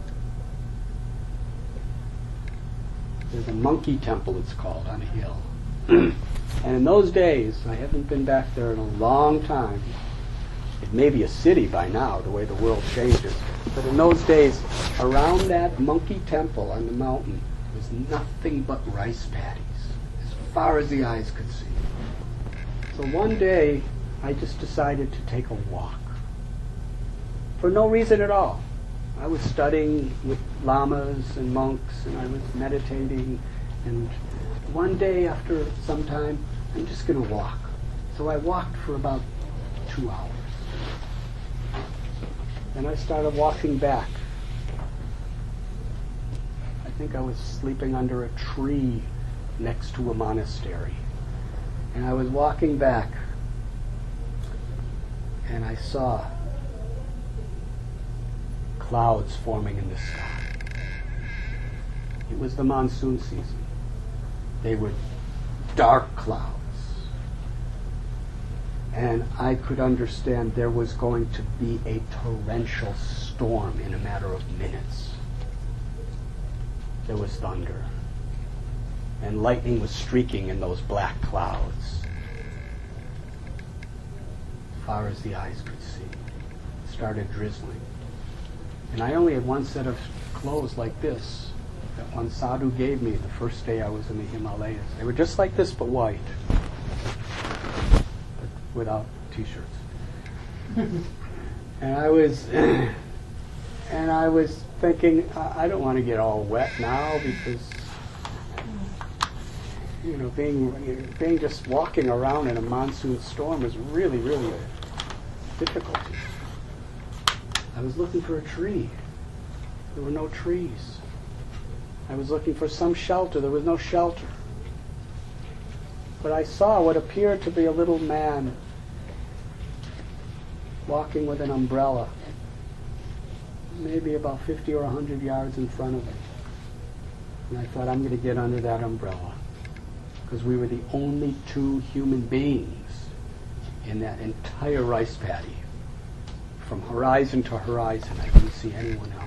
There's a monkey temple, it's called, on a hill. And in those days, I haven't been back there in a long time. It may be a city by now, the way the world changes. But in those days, around that monkey temple on the mountain was nothing but rice paddies, as far as the eyes could see. So one day, I just decided to take a walk. For no reason at all. I was studying with lamas and monks, and I was meditating, and one day after some time, I'm just going to walk. So I walked for about 2 hours. Then I started walking back. I think I was sleeping under a tree next to a monastery. And I was walking back, and I saw clouds forming in the sky. It was the monsoon season. They were dark clouds. And I could understand there was going to be a torrential storm in a matter of minutes. There was thunder. And lightning was streaking in those black clouds. As far as the eyes could see. It started drizzling. And I only had one set of clothes like this that one sadhu gave me the first day I was in the Himalayas. They were just like this, but white. But without t-shirts. And I was thinking, I don't want to get all wet now because, you know, being just walking around in a monsoon storm is really, really a difficulty. I was looking for a tree. There were no trees. I was looking for some shelter. There was no shelter. But I saw what appeared to be a little man walking with an umbrella, maybe about 50 or 100 yards in front of him. And I thought, I'm going to get under that umbrella. Because we were the only two human beings in that entire rice paddy. From horizon to horizon, I didn't see anyone else.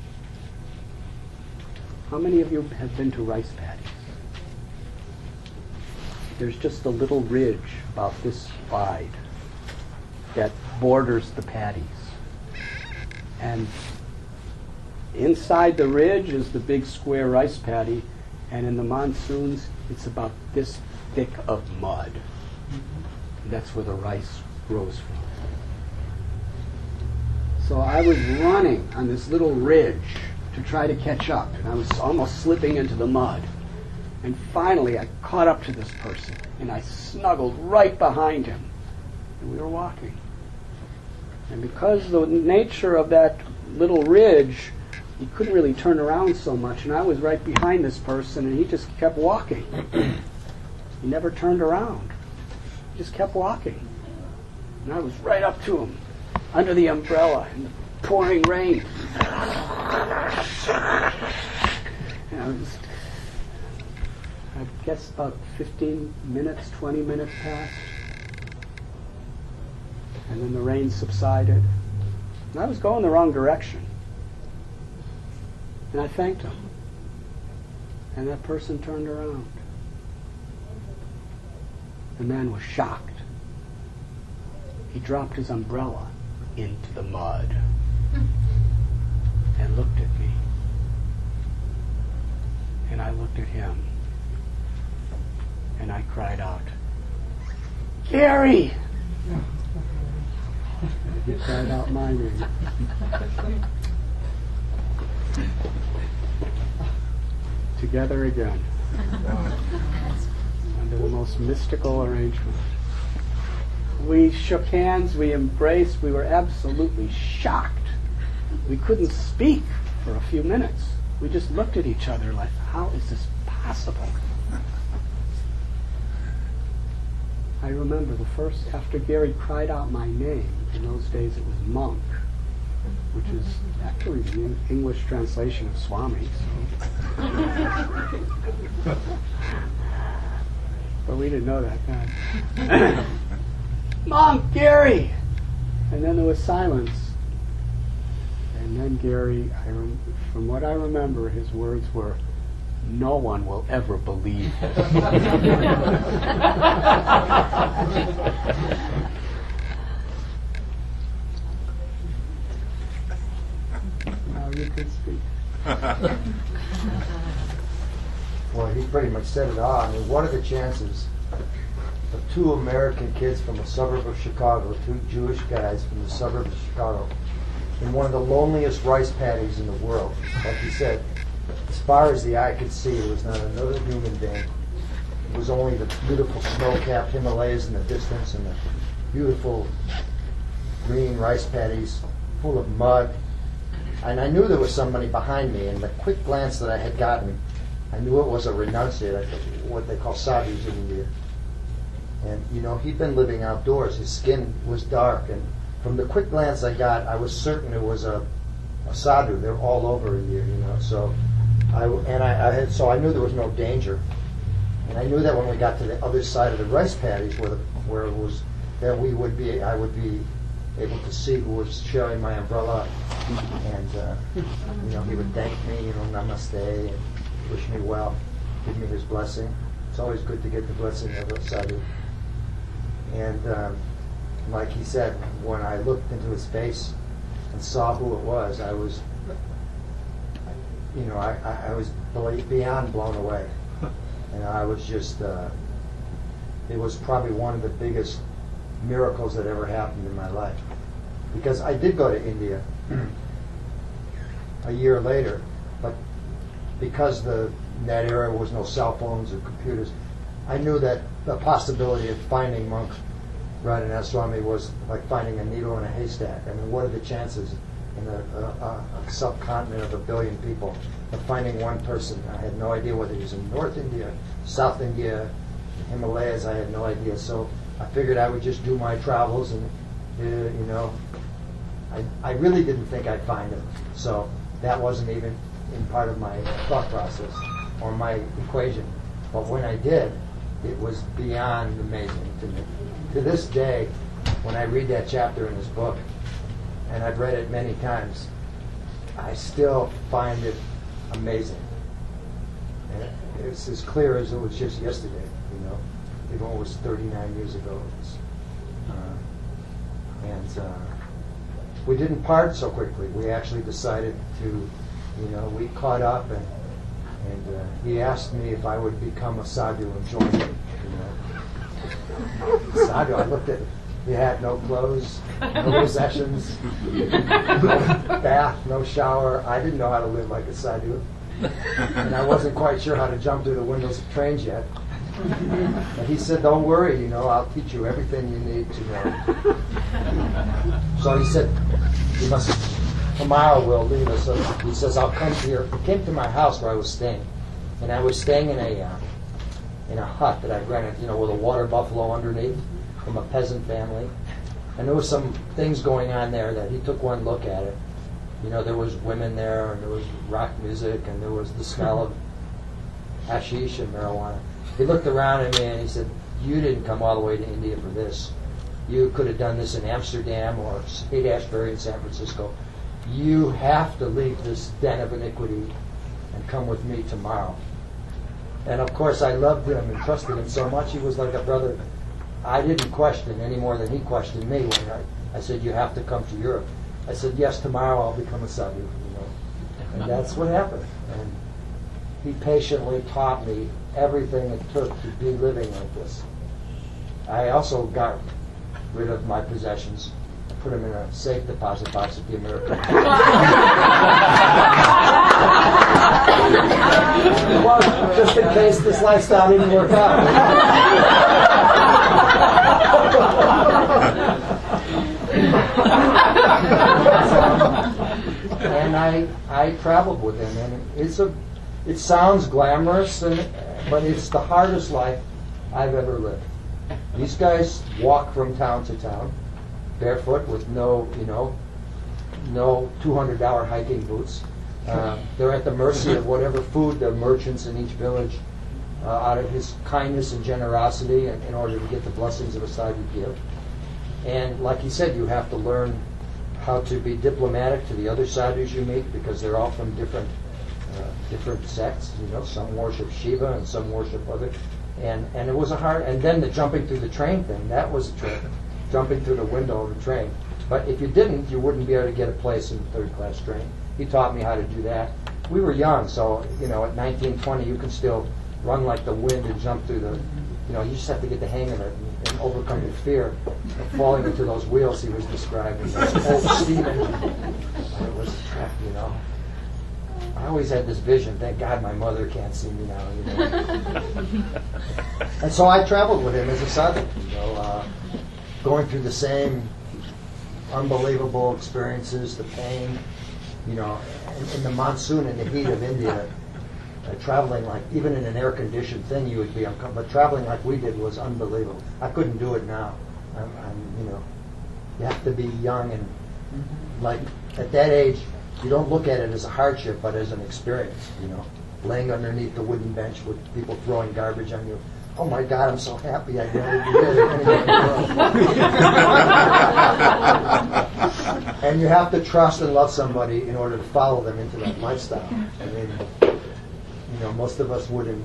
How many of you have been to rice paddies? There's just a little ridge about this wide that borders the paddies. And inside the ridge is the big square rice paddy, and in the monsoons, it's about this thick of mud. And that's where the rice grows from. So I was running on this little ridge to try to catch up, and I was almost slipping into the mud. And finally, I caught up to this person, and I snuggled right behind him, and we were walking. And because the nature of that little ridge, he couldn't really turn around so much, and I was right behind this person, and he just kept walking. He never turned around. He just kept walking. And I was right up to him, under the umbrella, in the pouring rain. And I guess about 15 minutes, 20 minutes passed. And then the rain subsided. And I was going the wrong direction. And I thanked him. And that person turned around. The man was shocked. He dropped his umbrella into the mud and looked at me. And I looked at him. And I cried out, "Gary!" And he cried out my name. Together again. Under the most mystical arrangement. We shook hands, we embraced, we were absolutely shocked. We couldn't speak for a few minutes. We just looked at each other like, how is this possible? I remember after Gary cried out my name, in those days it was monk, which is actually the English translation of Swami. So. But we didn't know that then. Monk, Gary! And then there was silence. And then Gary, from what I remember, his words were, "No one will ever believe this." Now you can speak. Well, he pretty much said it all. I mean, what are the chances of two American kids from a suburb of Chicago, two Jewish guys from the suburb of Chicago, in one of the loneliest rice paddies in the world? Like he said, as far as the eye could see, there was not another human being. It was only the beautiful snow-capped Himalayas in the distance and the beautiful green rice paddies full of mud, and I knew there was somebody behind me, and the quick glance that I had gotten, I knew it was a renunciate, what they call sadhus in India. And, you know, he'd been living outdoors. His skin was dark, and from the quick glance I got, I was certain it was a sadhu. They're all over India, you know. So I knew there was no danger. And I knew that when we got to the other side of the rice paddies, where it was, that I would be able to see who was sharing my umbrella, and you know, he would thank me, you know, namaste, and wish me well, give me his blessing. It's always good to get the blessing of a sadhu. And like he said, when I looked into his face and saw who it was, I was, you know, I was beyond blown away. And I was just, it was probably one of the biggest miracles that ever happened in my life. Because I did go to India a year later, but because in that era was no cell phones or computers, I knew that the possibility of finding monk Radhanath Swami was like finding a needle in a haystack. I mean, what are the chances in a subcontinent of 1 billion people of finding one person? I had no idea whether he was in North India, South India, the Himalayas. I had no idea. So I figured I would just do my travels, and you know, I really didn't think I'd find him. So that wasn't even in part of my thought process or my equation. But when I did, it was beyond amazing to me. To this day, when I read that chapter in his book, and I've read it many times, I still find it amazing. And it's as clear as it was just yesterday, you know, even though it was 39 years ago. We didn't part so quickly. We actually decided to, you know, we caught up, and he asked me if I would become a sadhu and join him, you know. Sadhu, I looked at it. He had no clothes, no possessions, no bath, no shower. I didn't know how to live like a sadhu. And I wasn't quite sure how to jump through the windows of trains yet. And he said, don't worry, you know, I'll teach you everything you need to know. So he said, you must, tomorrow we'll leave us. So he says, I'll come here. He came to my house where I was staying. And I was staying in a hut that I rented, you know, with a water buffalo underneath, from a peasant family. And there was some things going on there that he took one look at it. You know, there was women there, and there was rock music, and there was the smell of hashish and marijuana. He looked around at me and he said, you didn't come all the way to India for this. You could have done this in Amsterdam or Haight-Ashbury in San Francisco. You have to leave this den of iniquity and come with me tomorrow. And of course I loved him and trusted him so much. He was like a brother. I didn't question any more than he questioned me when I said, you have to come to Europe. I said, yes, tomorrow I'll become a sadhu, you know. And that's what happened. And he patiently taught me everything it took to be living like this. I also got rid of my possessions. I put them in a safe deposit box at the American. Well, just in case this lifestyle didn't work out. And I traveled with him, and it sounds glamorous, but it's the hardest life I've ever lived. These guys walk from town to town, barefoot with no $200 hiking boots. They're at the mercy of whatever food the merchants in each village, out of his kindness and generosity, and in order to get the blessings of a sadhu give. And like he said, you have to learn how to be diplomatic to the other sadhus you meet, because they're all from different sects. You know, some worship Shiva and some worship other. And it was a hard. And then the jumping through the train thing, that was a trip. Jumping through the window of the train. But if you didn't, you wouldn't be able to get a place in the third-class train. He taught me how to do that. We were young, so you know, at 19, 20, you can still run like the wind and jump through the. You know, you just have to get the hang of it and overcome your fear of falling into those wheels he was describing. Those old steam engine. It was, you know. I always had this vision. Thank God my mother can't see me now. You know. And so I traveled with him as a sadhu. You know, going through the same unbelievable experiences, the pain, you know, in the monsoon and the heat of India, traveling like, even in an air-conditioned thing, you would be uncomfortable. But traveling like we did was unbelievable. I couldn't do it now. You know, you have to be young and like at that age, you don't look at it as a hardship, but as an experience. You know, laying underneath the wooden bench with people throwing garbage on you. Oh my God, I'm so happy I never did anything in the world. And you have to trust and love somebody in order to follow them into that lifestyle. I mean, you know, most of us wouldn't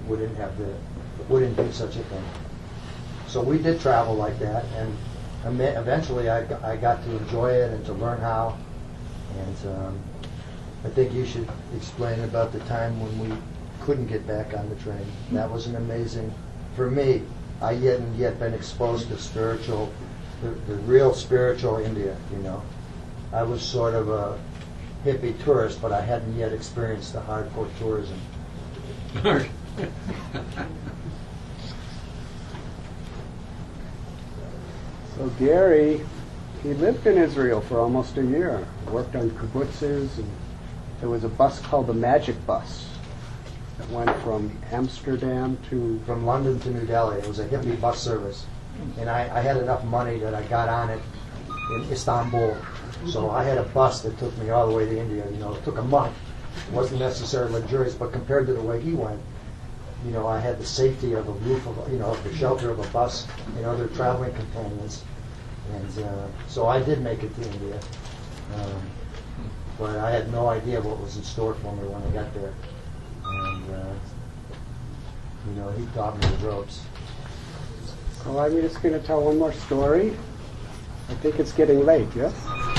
do such a thing. So we did travel like that, and eventually I got to enjoy it and to learn how. And I think you should explain about the time when we couldn't get back on the train. That was an amazing, for me, I hadn't yet been exposed to the real spiritual India, you know. I was sort of a hippie tourist, but I hadn't yet experienced the hardcore tourism. So Gary, he lived in Israel for almost a year. Worked on kibbutzes, and there was a bus called the Magic Bus that went from Amsterdam to... From London to New Delhi. It was a hippie bus service. And I had enough money that I got on it in Istanbul. So I had a bus that took me all the way to India. You know, it took a month. It wasn't necessarily luxurious, but compared to the way he went, you know, I had the safety of a roof, of, you know, the shelter of a bus and other traveling companions. And so I did make it to India. But I had no idea what was in store for me when I got there. And, you know, he taught me the ropes. So I'm just going to tell one more story. I think it's getting late, yes?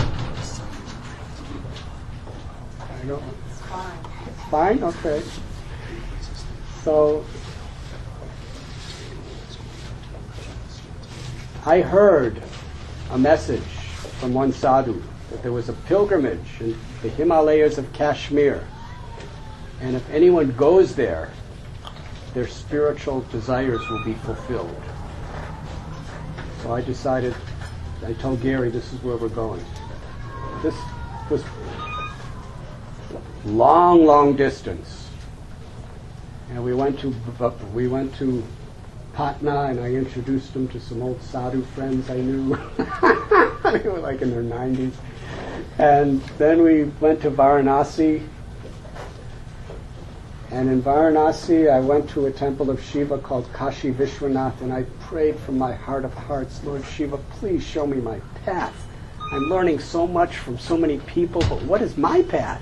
I don't... It's fine. It's fine? Okay. So I heard a message from one sadhu that there was a pilgrimage in the Himalayas of Kashmir, and if anyone goes there, their spiritual desires will be fulfilled. So I decided, I told Gary, this is where we're going. This was long, long distance. And we went to Patna, and I introduced him to some old sadhu friends I knew. They were like in their 90s. And then we went to Varanasi. And in Varanasi, I went to a temple of Shiva called Kashi Vishwanath, and I prayed from my heart of hearts, Lord Shiva, please show me my path. I'm learning so much from so many people, but what is my path?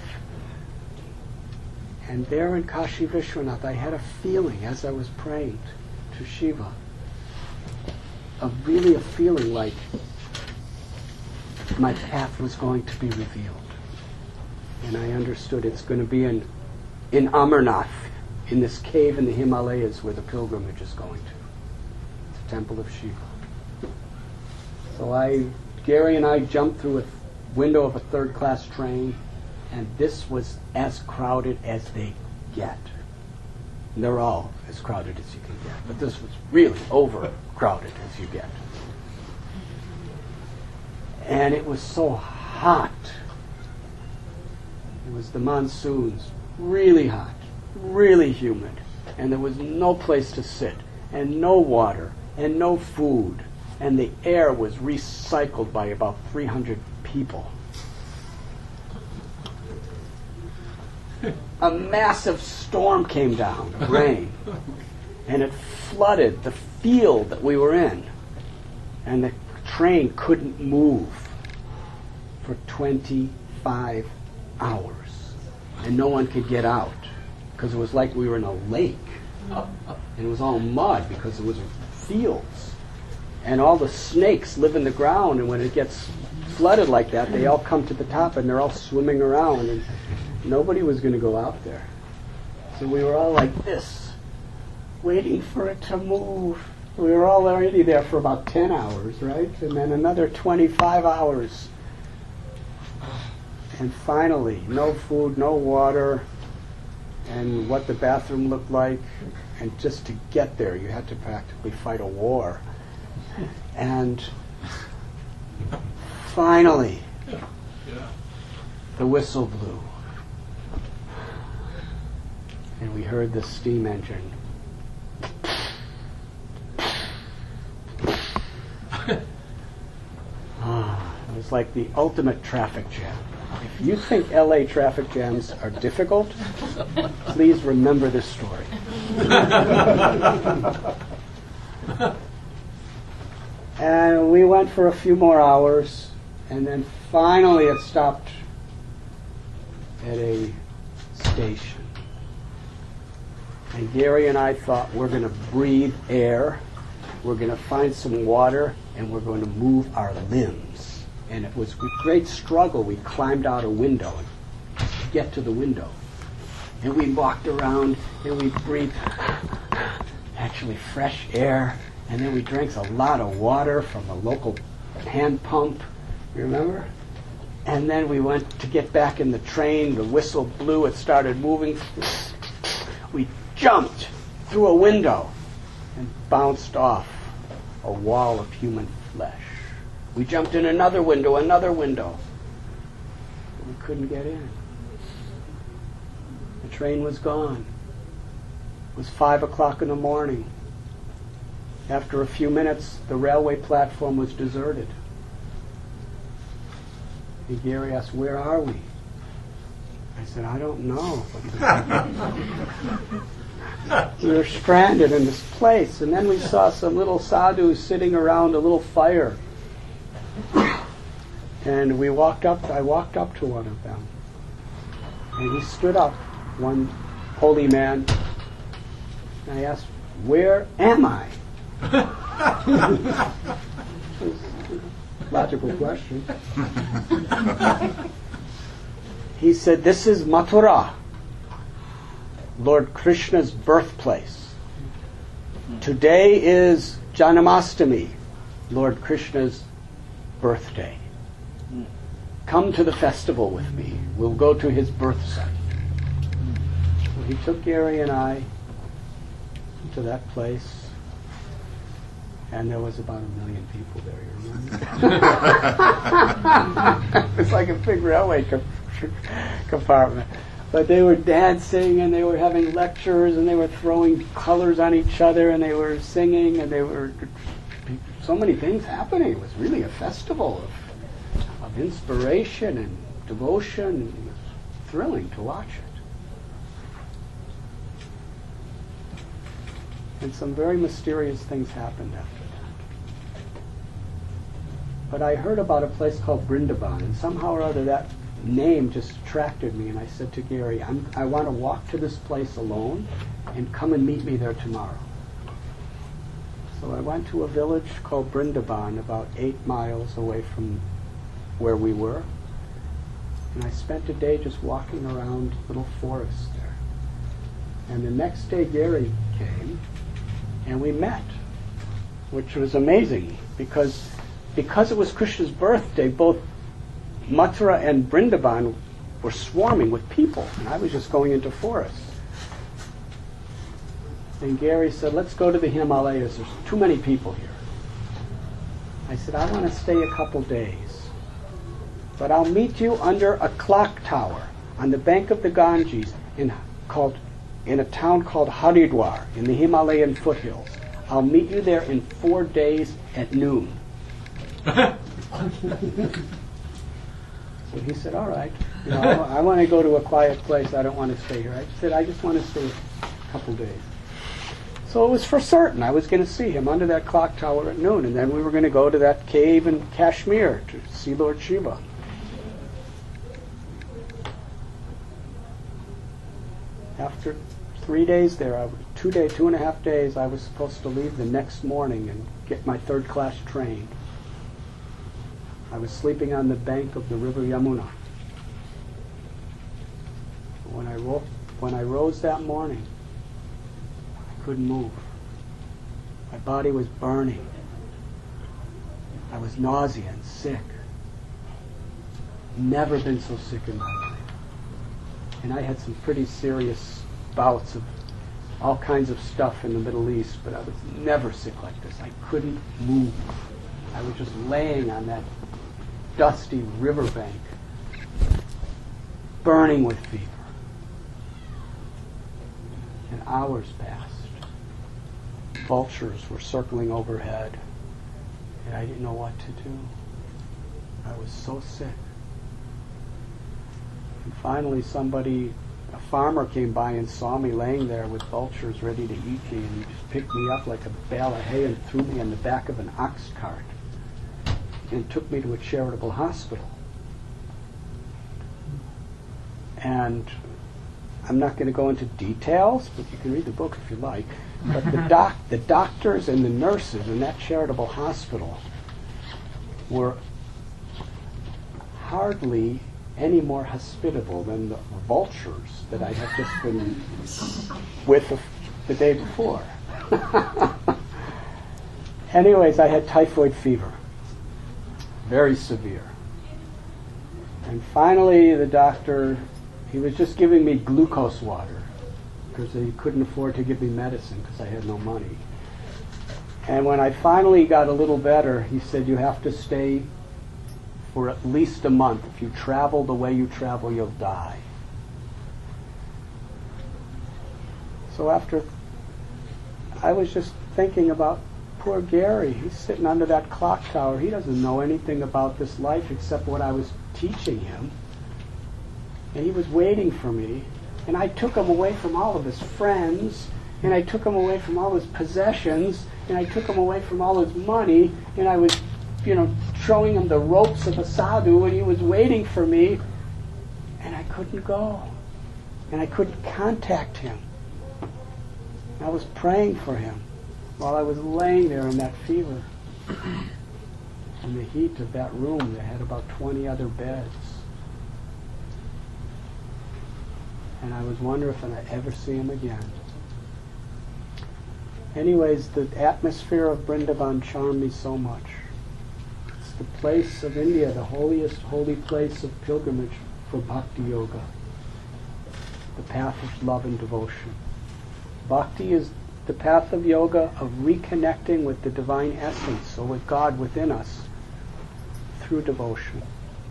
And there in Kashi Vishwanath, I had a feeling as I was praying to Shiva, really a feeling like my path was going to be revealed. And I understood it's going to be in Amarnath, in this cave in the Himalayas where the pilgrimage is going to. The temple of Shiva. So Gary and I jumped through a window of a third-class train, and this was as crowded as they get. And they're all as crowded as you can get, but this was really overcrowded as you get. And it was so hot. It was the monsoons, really hot, really humid, and there was no place to sit, and no water, and no food, and the air was recycled by about 300 people. A massive storm came down, rain, and it flooded the field that we were in, and the train couldn't move for 25 hours, and no one could get out because it was like we were in a lake, and it was all mud because it was fields, and all the snakes live in the ground, and when it gets flooded like that, they all come to the top and they're all swimming around, and nobody was going to go out there. So we were all like this, waiting for it to move. We were all already there for about 10 hours, right? And then another 25 hours. And finally, no food, no water, and what the bathroom looked like. And just to get there, you had to practically fight a war. And finally, the whistle blew. And we heard the steam engine. It was like the ultimate traffic jam. If you think LA traffic jams are difficult, please remember this story. And we went for a few more hours, and then finally it stopped at a station. And Gary and I thought, we're going to breathe air, we're going to find some water, and we're going to move our limbs. And it was with great struggle we climbed out a window and get to the window. And we walked around and we breathed actually fresh air. And then we drank a lot of water from a local hand pump. You remember? And then we went to get back in the train. The whistle blew. It started moving. We jumped through a window and bounced off a wall of human flesh. We jumped in another window. But we couldn't get in. The train was gone. It was 5 o'clock in the morning. After a few minutes, the railway platform was deserted. And Gary asked, "Where are we?" I said, "I don't know." We were stranded in this place. And then we saw some little sadhus sitting around a little fire. And I walked up to one of them. And he stood up, one holy man. And I asked, "Where am I?" Logical question. He said, "This is Mathura, Lord Krishna's birthplace. Today is Janamastami, Lord Krishna's birthday. Come to the festival with me. We'll go to his birth site." So he took Gary and I to that place. And there was about 1 million people there, you remember? It's like a big railway compartment. But they were dancing, and they were having lectures, and they were throwing colors on each other, and they were singing, and they were so many things happening. It was really a festival of inspiration and devotion. It was thrilling to watch it. And some very mysterious things happened after that. But I heard about a place called Vrindavan, and somehow or other that name just attracted me. And I said to Gary, I want to walk to this place alone, and come and meet me there tomorrow. So I went to a village called Vrindavan, about 8 miles away from where we were. And I spent a day just walking around little forests there. And the next day Gary came, and we met, which was amazing because it was Krishna's birthday, both Mathura and Vrindavan were swarming with people, and I was just going into forests. And Gary said, "Let's go to the Himalayas. There's too many people here." I said, "I want to stay a couple days, but I'll meet you under a clock tower on the bank of the Ganges in a town called Haridwar in the Himalayan foothills. I'll meet you there in 4 days at noon." So he said, "All right. I want to go to a quiet place. I don't want to stay here." I said, "I just want to stay a couple days." So it was for certain I was going to see him under that clock tower at noon, and then we were going to go to that cave in Kashmir to see Lord Shiva. After 3 days there, 2.5 days, I was supposed to leave the next morning and get my third-class train. I was sleeping on the bank of the river Yamuna. When I rose that morning, I couldn't move. My body was burning. I was nauseous and sick. Never been so sick in my life. And I had some pretty serious bouts of all kinds of stuff in the Middle East, but I was never sick like this. I couldn't move. I was just laying on that dusty riverbank. burning with fever. And hours passed. Vultures were circling overhead, and I didn't know what to do. I was so sick. And finally a farmer came by and saw me laying there with vultures ready to eat me, and he just picked me up like a bale of hay and threw me in the back of an ox cart and took me to a charitable hospital. And I'm not going to go into details, but you can read the book if you like. But the doctors and the nurses in that charitable hospital were hardly any more hospitable than the vultures that I had just been with the day before. Anyways, I had typhoid fever, very severe. And finally the doctor, he was just giving me glucose water because he couldn't afford to give me medicine because I had no money. And when I finally got a little better, he said, you have to stay for at least a month. If you travel the way you travel, you'll die. So I was just thinking about poor Gary. He's sitting under that clock tower. He doesn't know anything about this life except what I was teaching him. And he was waiting for me. And I took him away from all of his friends. And I took him away from all his possessions. And I took him away from all his money. And I was, showing him the ropes of a sadhu. And he was waiting for me. And I couldn't go. And I couldn't contact him. I was praying for him while I was laying there in that fever. In the heat of that room that had about 20 other beds. And I was wondering if I'd ever see him again. Anyways, the atmosphere of Vrindavan charmed me so much. It's the place of India, the holiest holy place of pilgrimage for Bhakti Yoga. The path of love and devotion. Bhakti is the path of yoga of reconnecting with the divine essence, or with God within us, through devotion.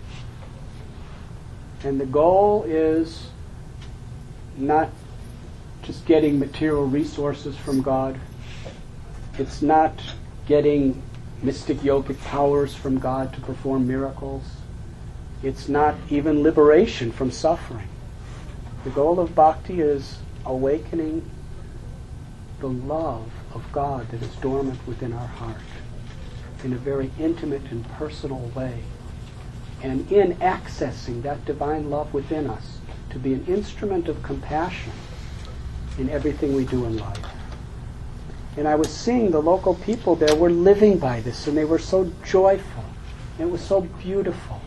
And the goal is not just getting material resources from God. It's not getting mystic yogic powers from God to perform miracles. It's not even liberation from suffering. The goal of bhakti is awakening the love of God that is dormant within our heart in a very intimate and personal way. And in accessing that divine love within us to be an instrument of compassion in everything we do in life. And I was seeing the local people there were living by this, and they were so joyful. And it was so beautiful.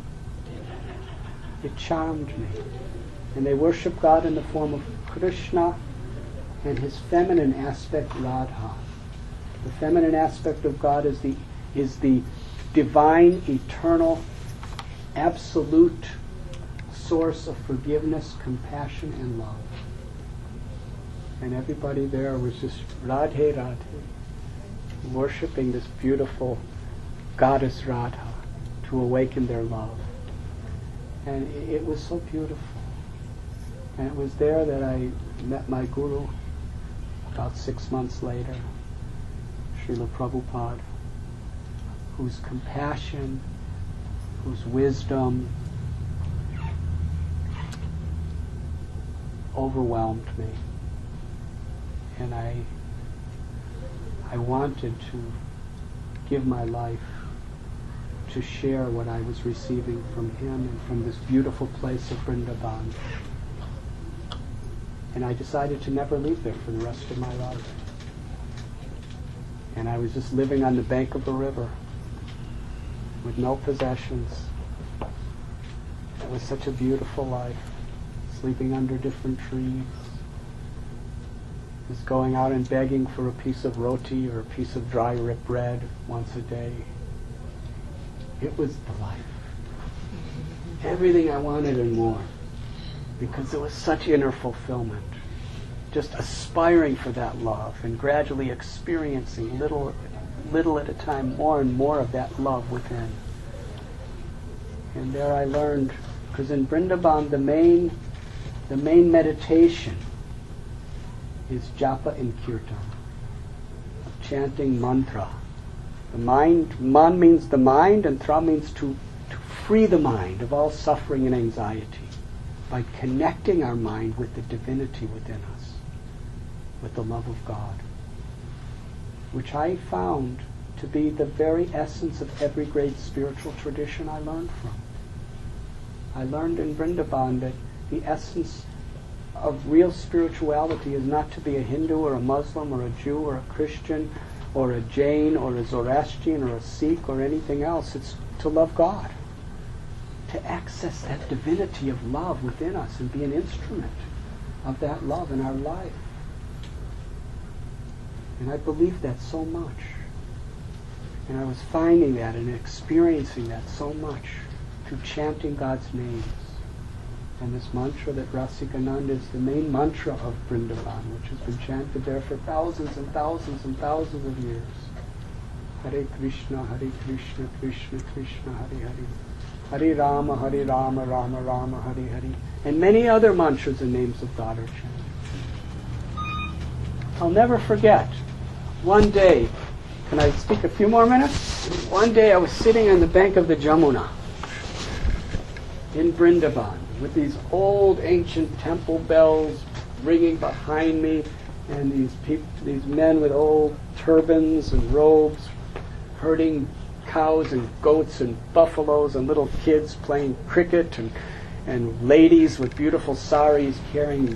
It charmed me. And they worship God in the form of Krishna and his feminine aspect, Radha. The feminine aspect of God is the divine, eternal, absolute source of forgiveness, compassion, and love. And everybody there was just Radhe Radhe, worshipping this beautiful goddess Radha to awaken their love. And it was so beautiful. And it was there that I met my guru about 6 months later, Srila Prabhupada, whose compassion, whose wisdom overwhelmed me. And I wanted to give my life to share what I was receiving from him and from this beautiful place of Vrindavan. And I decided to never leave there for the rest of my life. And I was just living on the bank of a river with no possessions. It was such a beautiful life, sleeping under different trees, just going out and begging for a piece of roti or a piece of dry bread once a day. It was the life. Everything I wanted and more, because there was such inner fulfillment. Just aspiring for that love and gradually experiencing little at a time more and more of that love within. And there I learned Because in Vrindavan, the main meditation is japa and kirtan, of chanting mantra. The mind, man means the mind, and tra means to free the mind of all suffering and anxiety by connecting our mind with the divinity within us, with the love of God, which I found to be the very essence of every great spiritual tradition I learned from. I learned in Vrindavan that the essence of real spirituality is not to be a Hindu or a Muslim or a Jew or a Christian or a Jain or a Zoroastrian or a Sikh or anything else. It's to love God, to access that divinity of love within us and be an instrument of that love in our life. And I believe that so much. And I was finding that and experiencing that so much through chanting God's names. And this mantra that Rasikananda is the main mantra of Vrindavan, which has been chanted there for thousands and thousands and thousands of years. Hare Krishna, Krishna Krishna, Hare Hare. Hare Rama, Rama Rama, Hare Hare. And many other mantras and names of God are chanted. I'll never forget, one day, can I speak a few more minutes? One day I was sitting on the bank of the Jamuna in Vrindavan with these old ancient temple bells ringing behind me, and these men with old turbans and robes herding cows and goats and buffaloes, and little kids playing cricket, and ladies with beautiful saris carrying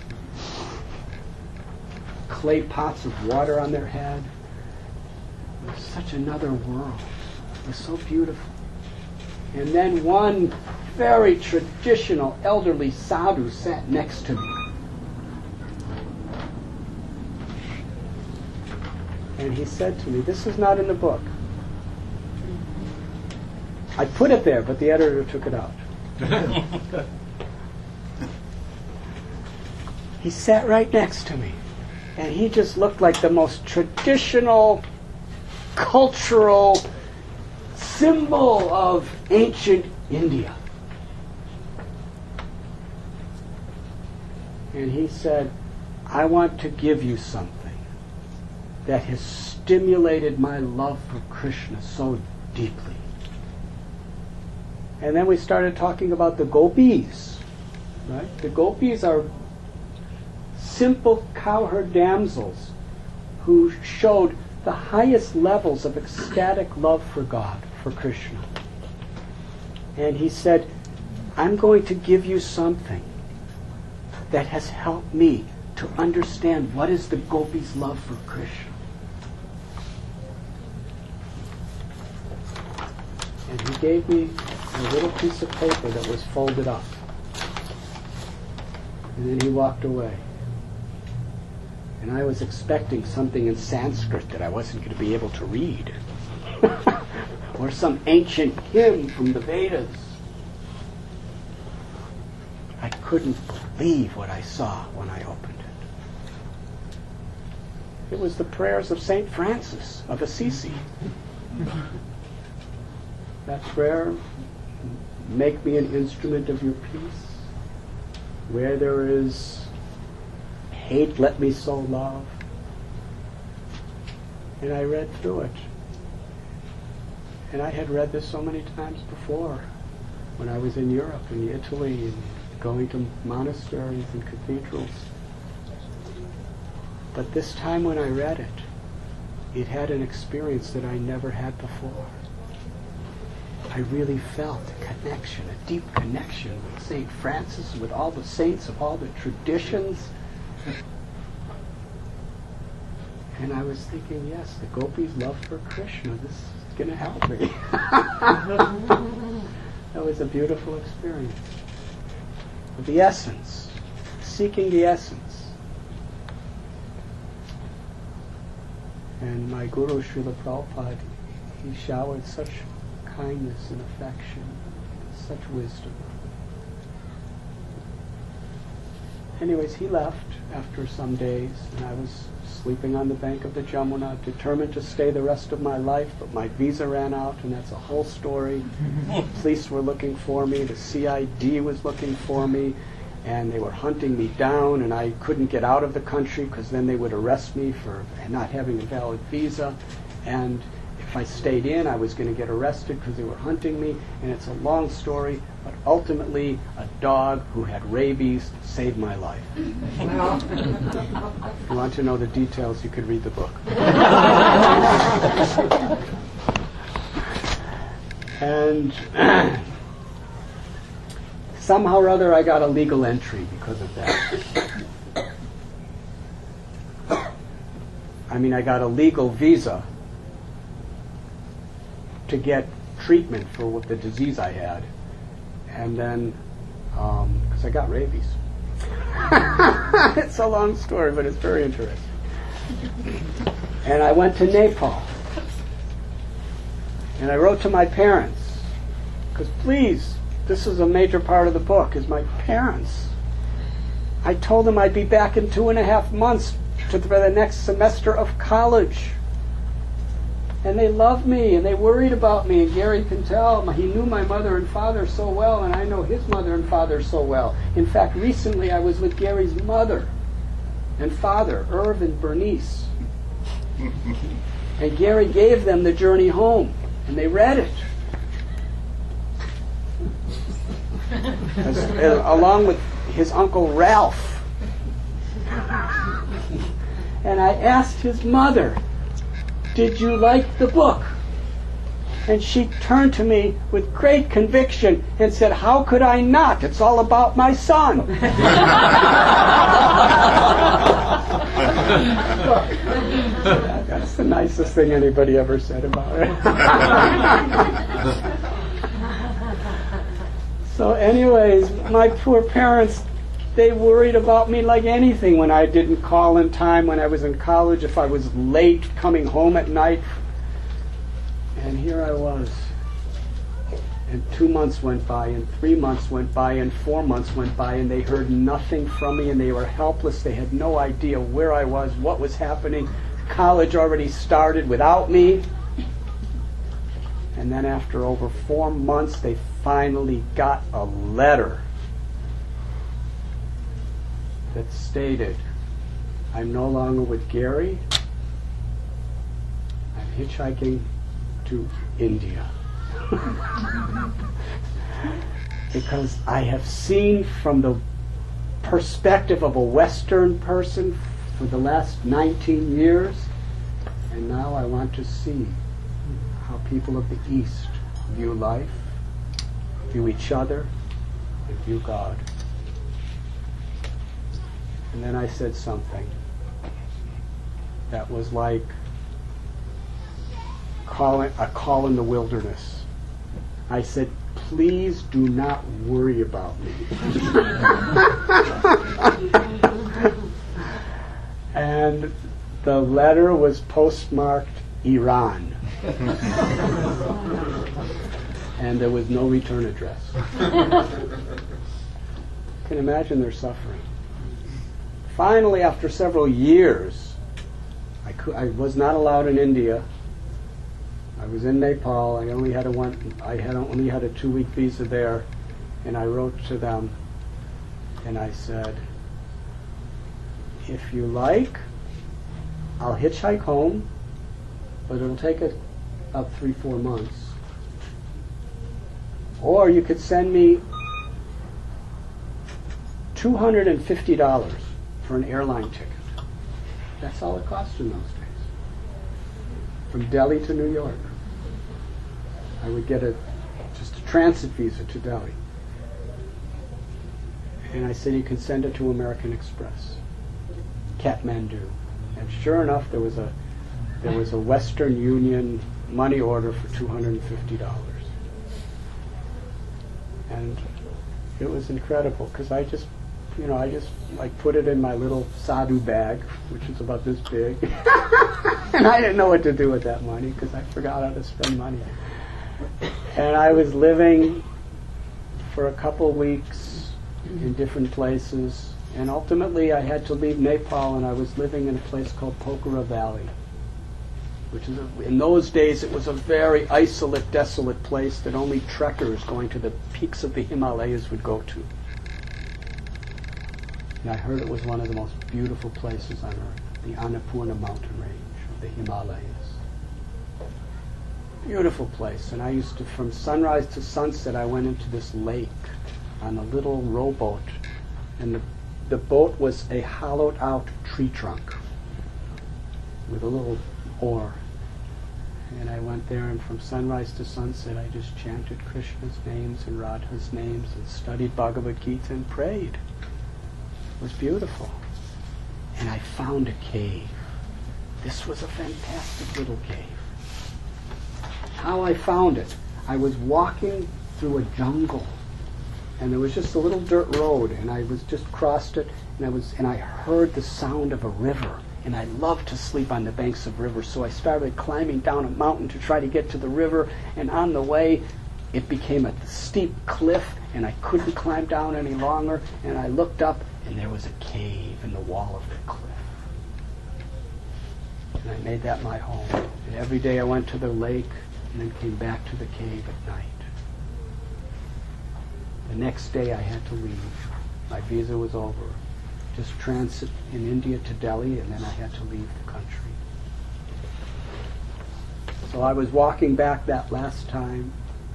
clay pots of water on their head. It was such another world. It was so beautiful. And then one very traditional elderly sadhu sat next to me. And he said to me, this is not in the book. I put it there, but the editor took it out. He sat right next to me. And he just looked like the most traditional, cultural symbol of ancient India. And he said, I want to give you something that has stimulated my love for Krishna so deeply. And then we started talking about the gopis. Right? The gopis are simple cowherd damsels who showed the highest levels of ecstatic love for God, for Krishna. And he said, I'm going to give you something that has helped me to understand what is the gopis' love for Krishna. And he gave me a little piece of paper that was folded up. And then he walked away. And I was expecting something in Sanskrit that I wasn't going to be able to read. Or some ancient hymn from the Vedas. I couldn't believe what I saw when I opened it. It was the prayers of St. Francis of Assisi. That prayer, make me an instrument of your peace. Where there is hate, let me sow love. And I read through it. And I had read this so many times before when I was in Europe, in Italy, and going to monasteries and cathedrals. But this time when I read it, it had an experience that I never had before. I really felt a connection, a deep connection with St. Francis, with all the saints of all the traditions. And I was thinking, yes, the gopis' love for Krishna, this is going to help me. That was a beautiful experience. Of the essence, seeking the essence. And my Guru, Srila Prabhupada, he showered such kindness and affection, such wisdom. anyways, he left after some days, and I was sleeping on the bank of the Jamuna, determined to stay the rest of my life, but my visa ran out, and that's a whole story. Police were looking for me, the CID was looking for me, and they were hunting me down, and I couldn't get out of the country because then they would arrest me for not having a valid visa, and if I stayed in, I was going to get arrested because they were hunting me, and it's a long story, but ultimately a dog who had rabies saved my life. If you want to know the details, you could read the book. And somehow or other I got a legal entry because of that. I mean, I got a legal visa to get treatment for what the disease I had. And then, because I got rabies. It's a long story, but it's very interesting. And I went to Nepal. And I wrote to my parents, because please, this is a major part of the book, is my parents. I told them I'd be back in 2.5 months for the next semester of college. And they loved me, and they worried about me, and Gary can tell, he knew my mother and father so well, and I know his mother and father so well. In fact, recently I was with Gary's mother and father, Irv and Bernice. And Gary gave them The Journey Home, and they read it. Along with his Uncle Ralph. And I asked his mother, "Did you like the book?" And she turned to me with great conviction and said, "How could I not? It's all about my son." That's the nicest thing anybody ever said about it. So anyways, my poor parents, they worried about me like anything when I didn't call in time when I was in college, if I was late coming home at night. And here I was. And 2 months went by, and 3 months went by, and 4 months went by, and they heard nothing from me, and they were helpless. They had no idea where I was, what was happening. College already started without me. And then after over 4 months, they finally got a letter that stated, "I'm no longer with Gary. I'm hitchhiking to India." Because I have seen from the perspective of a Western person for the last 19 years, and now I want to see how people of the East view life, view each other, and view God. And then I said something that was like a call in the wilderness. I said, "Please do not worry about me." And the letter was postmarked Iran. And there was no return address. You can imagine their suffering. Finally, after several years, I was not allowed in India. I was in Nepal. I only had a 2-week visa there, and I wrote to them, and I said, "If you like, I'll hitchhike home, but it'll take about 3-4 months. Or you could send me $250 for an airline ticket." That's all it cost in those days. From Delhi to New York. I would get just a transit visa to Delhi. And I said, "You can send it to American Express, Kathmandu." And sure enough, there was a Western Union money order for $250. And it was incredible because I just like put it in my little sadhu bag, which is about this big. And I didn't know what to do with that money because I forgot how to spend money. And I was living for a couple weeks in different places, And ultimately, I had to leave Nepal, and I was living in a place called Pokhara Valley, which is, in those days, it was a very isolate, desolate place that only trekkers going to the peaks of the Himalayas would go to. And I heard it was one of the most beautiful places on earth, the Annapurna mountain range of the Himalayas. Beautiful place. And I used to, from sunrise to sunset, I went into this lake on a little rowboat. And the boat was a hollowed out tree trunk with a little oar. And I went there, and from sunrise to sunset, I just chanted Krishna's names and Radha's names and studied Bhagavad Gita and prayed. It was beautiful. And I found a cave. This was a fantastic little cave. How I found it, I was walking through a jungle, and there was just a little dirt road, and I was just crossed it, and I heard the sound of a river, and I love to sleep on the banks of rivers, so I started climbing down a mountain to try to get to the river, and on the way, it became a steep cliff, and I couldn't climb down any longer, and I looked up, and there was a cave in the wall of the cliff. And I made that my home. And every day I went to the lake, and then came back to the cave at night. The next day I had to leave. My visa was over. Just transit in India to Delhi, and then I had to leave the country. So I was walking back that last time,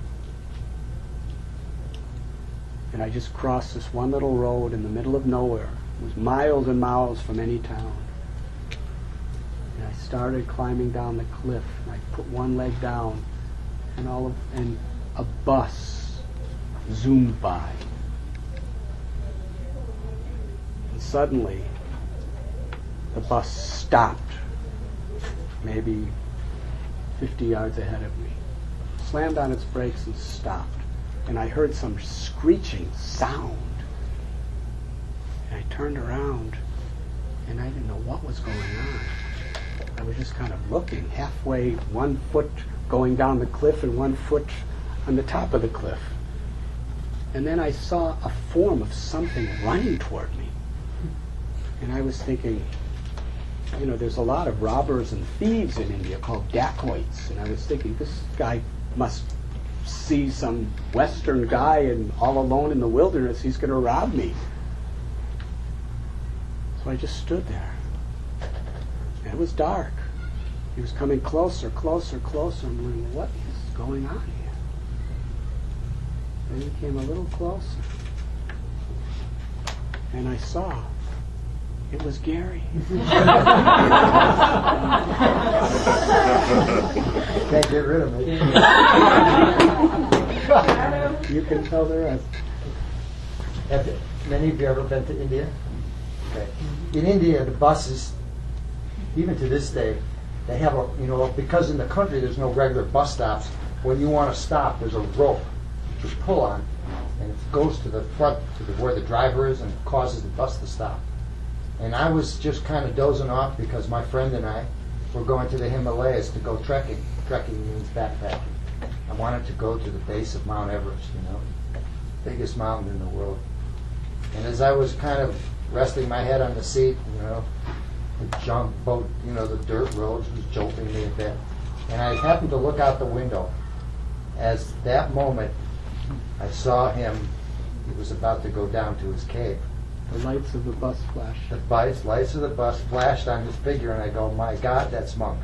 and I just crossed this one little road in the middle of nowhere. It was miles and miles from any town. And I started climbing down the cliff, and I put one leg down, and a bus zoomed by. And suddenly, the bus stopped, maybe 50 yards ahead of me, slammed on its brakes and stopped. And I heard some screeching sound. And I turned around, and I didn't know what was going on. I was just kind of looking, halfway, one foot going down the cliff and one foot on the top of the cliff. And then I saw a form of something running toward me. And I was thinking, you know, there's a lot of robbers and thieves in India called dacoits. And I was thinking, this guy must see some Western guy and all alone in the wilderness, he's going to rob me. So I just stood there. And it was dark. He was coming closer, closer, closer. I'm wondering, what is going on here? Then he came a little closer. And I saw it was Gary. Can't get rid of me. You can tell the rest. Have many of you ever been to India? Okay. In India, the buses, even to this day, they have a, you know, because in the country there's no regular bus stops, when you want to stop, there's a rope to pull on, and it goes to the front, to where the driver is, and causes the bus to stop. And I was just kind of dozing off because my friend and I were going to the Himalayas to go trekking. Trekking means backpacking. I wanted to go to the base of Mount Everest, you know, biggest mountain in the world. And as I was kind of resting my head on the seat, you know, the junk boat, you know, the dirt roads was jolting me a bit. And I happened to look out the window. As that moment, I saw him, he was about to go down to his cave. The lights of the bus flashed. The lights of the bus flashed on his figure, and I go, my God, that's Monk.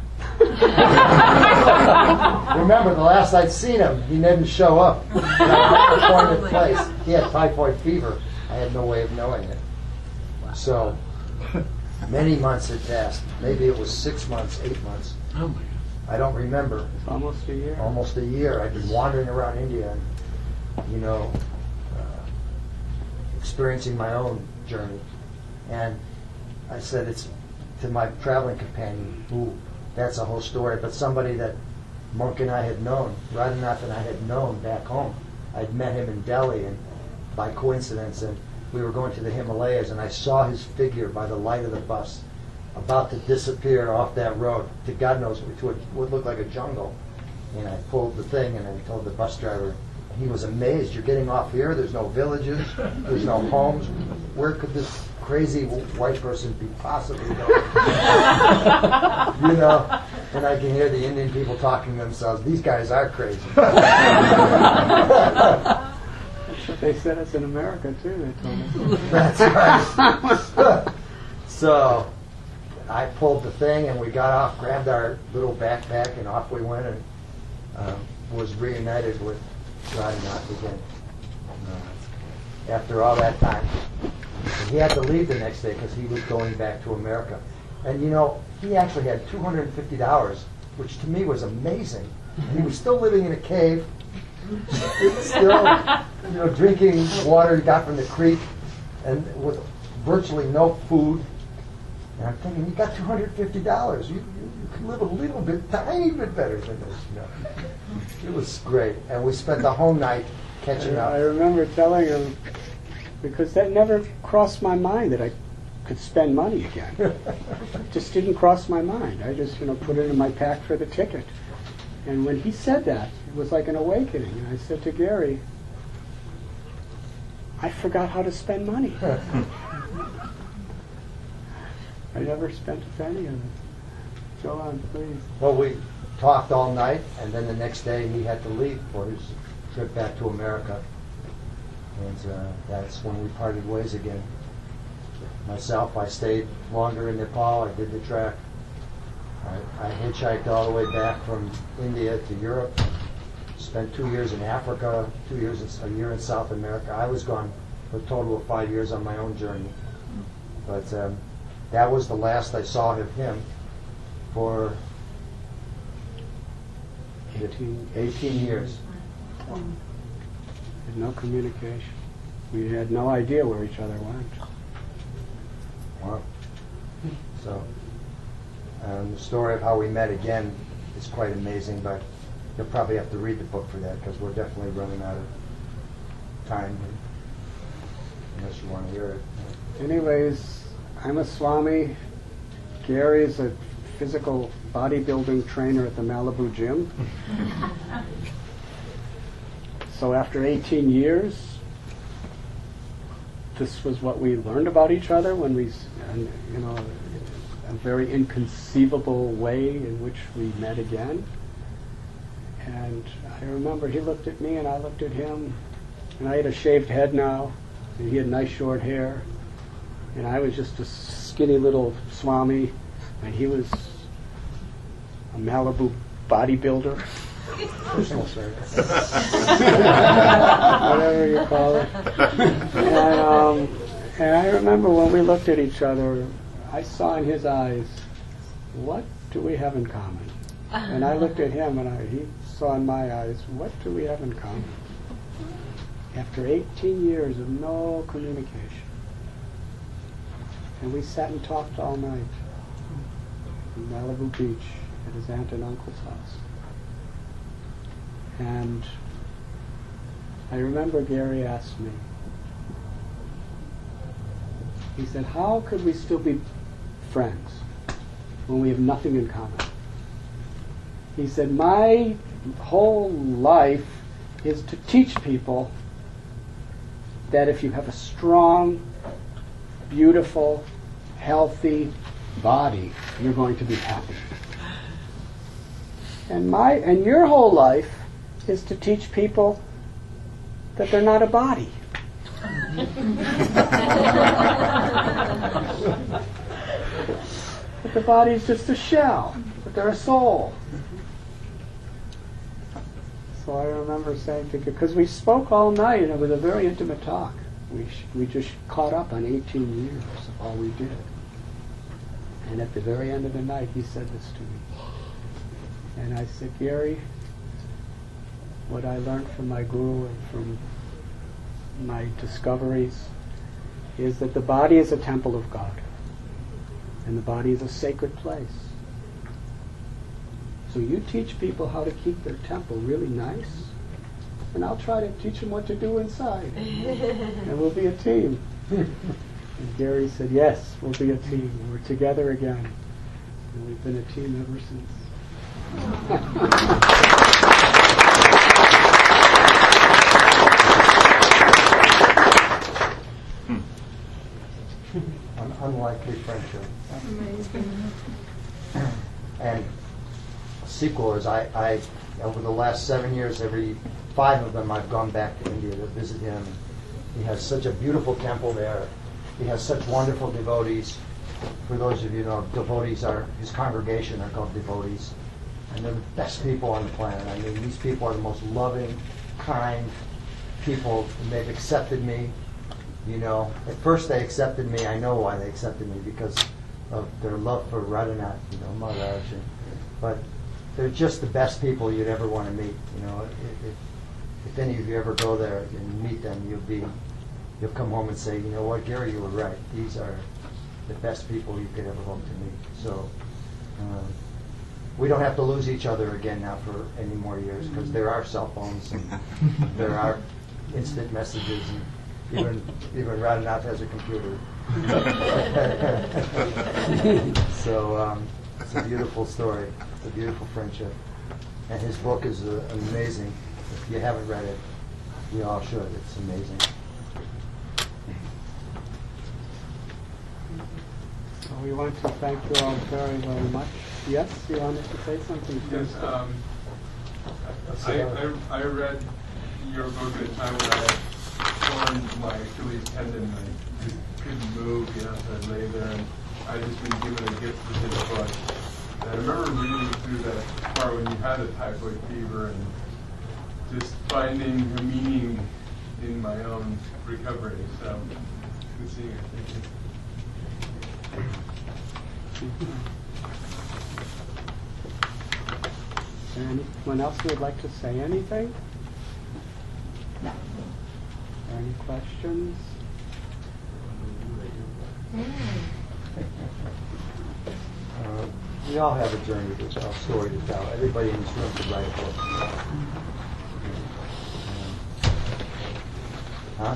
Remember, the last I'd seen him, he didn't show up. And I was appointed place. He had typhoid fever. I had no way of knowing it. So, many months had passed. Maybe it was 6 months, 8 months. Oh my God. I don't remember. It's almost a year. Almost a year. I'd been wandering around India and, you know, experiencing my own journey. And I said it's to my traveling companion, who, that's a whole story, but somebody that Monk and I had known, Radhanath and I had known back home. I'd met him in Delhi and by coincidence, and we were going to the Himalayas, and I saw his figure by the light of the bus about to disappear off that road to God knows to what looked like a jungle. And I pulled the thing and I told the bus driver, he was amazed. You're getting off here, there's no villages, there's no homes. Where could this crazy white person be possibly going? You know, and I can hear the Indian people talking to themselves. These guys are crazy. That's what they said us in America too. They told us. That's right. So I pulled the thing, and we got off, grabbed our little backpack, and off we went, and was reunited with Radhanath again. After all that time. And he had to leave the next day because he was going back to America. And you know, he actually had $250, which to me was amazing. And he was still living in a cave, still, you know, drinking water he got from the creek, and with virtually no food. And I'm thinking, you got $250. You can live a little bit, tiny bit better than this. You know? It was great. And we spent the whole night catching up. I remember telling him, because that never crossed my mind that I could spend money again. It just didn't cross my mind. I just, put it in my pack for the ticket. And when he said that, it was like an awakening. And I said to Gary, I forgot how to spend money. I never spent a penny of it. Go on, please. Well, we talked all night, and then the next day he had to leave for his trip back to America. And that's when we parted ways again. Myself, I stayed longer in Nepal. I did the trek. I hitchhiked all the way back from India to Europe. Spent 2 years in Africa, a year in South America. I was gone for a total of 5 years on my own journey. But that was the last I saw of him for 18 years. Had no communication. We had no idea where each other went. Wow. So, the story of how we met again is quite amazing, but you'll probably have to read the book for that because we're definitely running out of time, unless you want to hear it. Anyways, I'm a Swami. Gary is a physical bodybuilding trainer at the Malibu gym. So after 18 years, this was what we learned about each other when we, a very inconceivable way in which we met again. And I remember he looked at me and I looked at him, and I had a shaved head now, and he had nice short hair, and I was just a skinny little Swami, and he was a Malibu bodybuilder. Personal service. Whatever you call it. And I remember when we looked at each other, I saw in his eyes, what do we have in common? And I looked at him, and he saw in my eyes, what do we have in common? After 18 years of no communication. And we sat and talked all night in Malibu Beach at his aunt and uncle's house. And I remember Gary asked me, he said, how could we still be friends when we have nothing in common? He said, my whole life is to teach people that if you have a strong, beautiful, healthy body, you're going to be happy. And your whole life is to teach people that they're not a body. That the body is just a shell, that they're a soul. So I remember saying to, because we spoke all night, and it was a very intimate talk. We just caught up on 18 years of all we did. And at the very end of the night, he said this to me. And I said, Gary, what I learned from my guru and from my discoveries is that the body is a temple of God. And the body is a sacred place. So you teach people how to keep their temple really nice, and I'll try to teach them what to do inside. And we'll be a team. And Gary said, yes, we'll be a team. We're together again. And we've been a team ever since. deathly friendship. And sequel is I over the last 7 years, every 5 of them I've gone back to India to visit him. He has such a beautiful temple there. He has such wonderful devotees. For those of you who know, devotees are, his congregation are called devotees. And they're the best people on the planet. I mean, these people are the most loving, kind people, and they've accepted me. You know, at first they accepted me. I know why they accepted me, because of their love for Radhanath, you know, Maharaj. But they're just the best people you'd ever want to meet. You know, if any of you ever go there and meet them, you'll come home and say, you know what, Gary, you were right. These are the best people you could ever hope to meet. So we don't have to lose each other again now for any more years, because there are cell phones and there are instant messages, and even Radhanath has a computer. So it's a beautiful story. It's a beautiful friendship. And his book is amazing. If you haven't read it, you all should. It's amazing. Well, we want to thank you all very, very much. Yes, you wanted to say something? Yes, I read your book at a time when I had torn my Achilles tendon. I just couldn't move, you know, so I lay there, and I just been given a gift with his book. And I remember reading through that part when you had a typhoid fever and just finding a meaning in my own recovery. So, good seeing you. Thank you. Is there anyone else who would like to say anything? No. Are there any questions? We all have a journey to tell, a story to tell. Everybody in this room could write a book. Huh?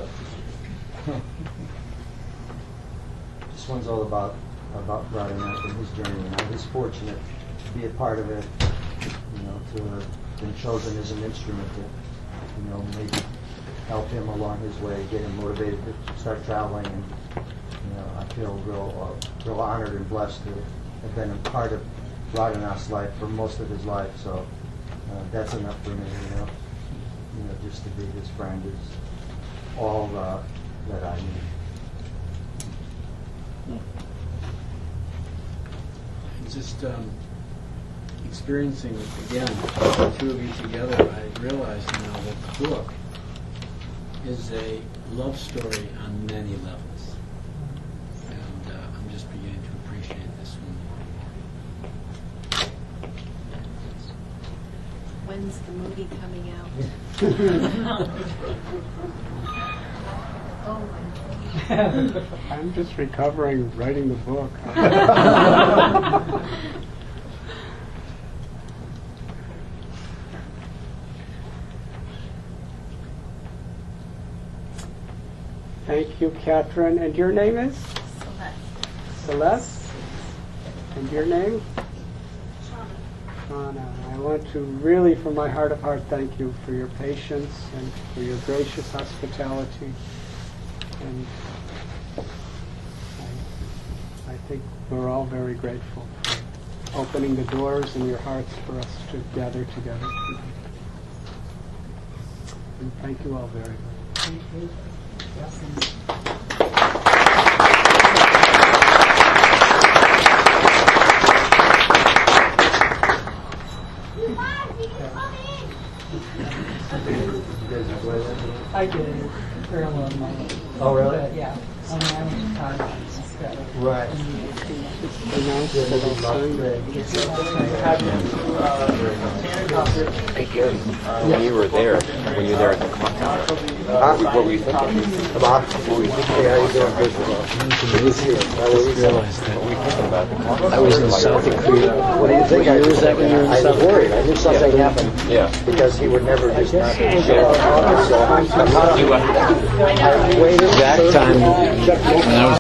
This one's all about Radhanath and his journey, and I was fortunate to be a part of it, you know, to have been chosen as an instrument to, you know, maybe help him along his way, get him motivated to start traveling, and, you know, I feel real honored and blessed to have been a part of Radhanath's life for most of his life, so that's enough for me, you know, just to be his friend is all that I need. Just experiencing again the two of you together, I realize now that the book is a love story on many levels, and I'm just beginning to appreciate this one more. When's the movie coming out? Oh my God. I'm just recovering writing the book. Thank you, Catherine. And your name is? Celeste. Celeste. And your name? Shauna. I want to really, from my heart of heart, thank you for your patience and for your gracious hospitality. And I think we're all very grateful for opening the doors in your hearts for us to gather together. And thank you all very much. Thank you. Blessings. I did parallel my Oh, really? but yeah. I mean, I went to college instead. Right. Hey Gary, when you were there at the clock tower, what were you thinking? About what were you thinking? How you doing? Good. I just realized that. What were you thinking about the clock tower? I was in South Korea. What do you think? What year was that when you were in I South was worried. I knew something happened. Yeah. Because he would never just not show up. So I waited. That time, when I was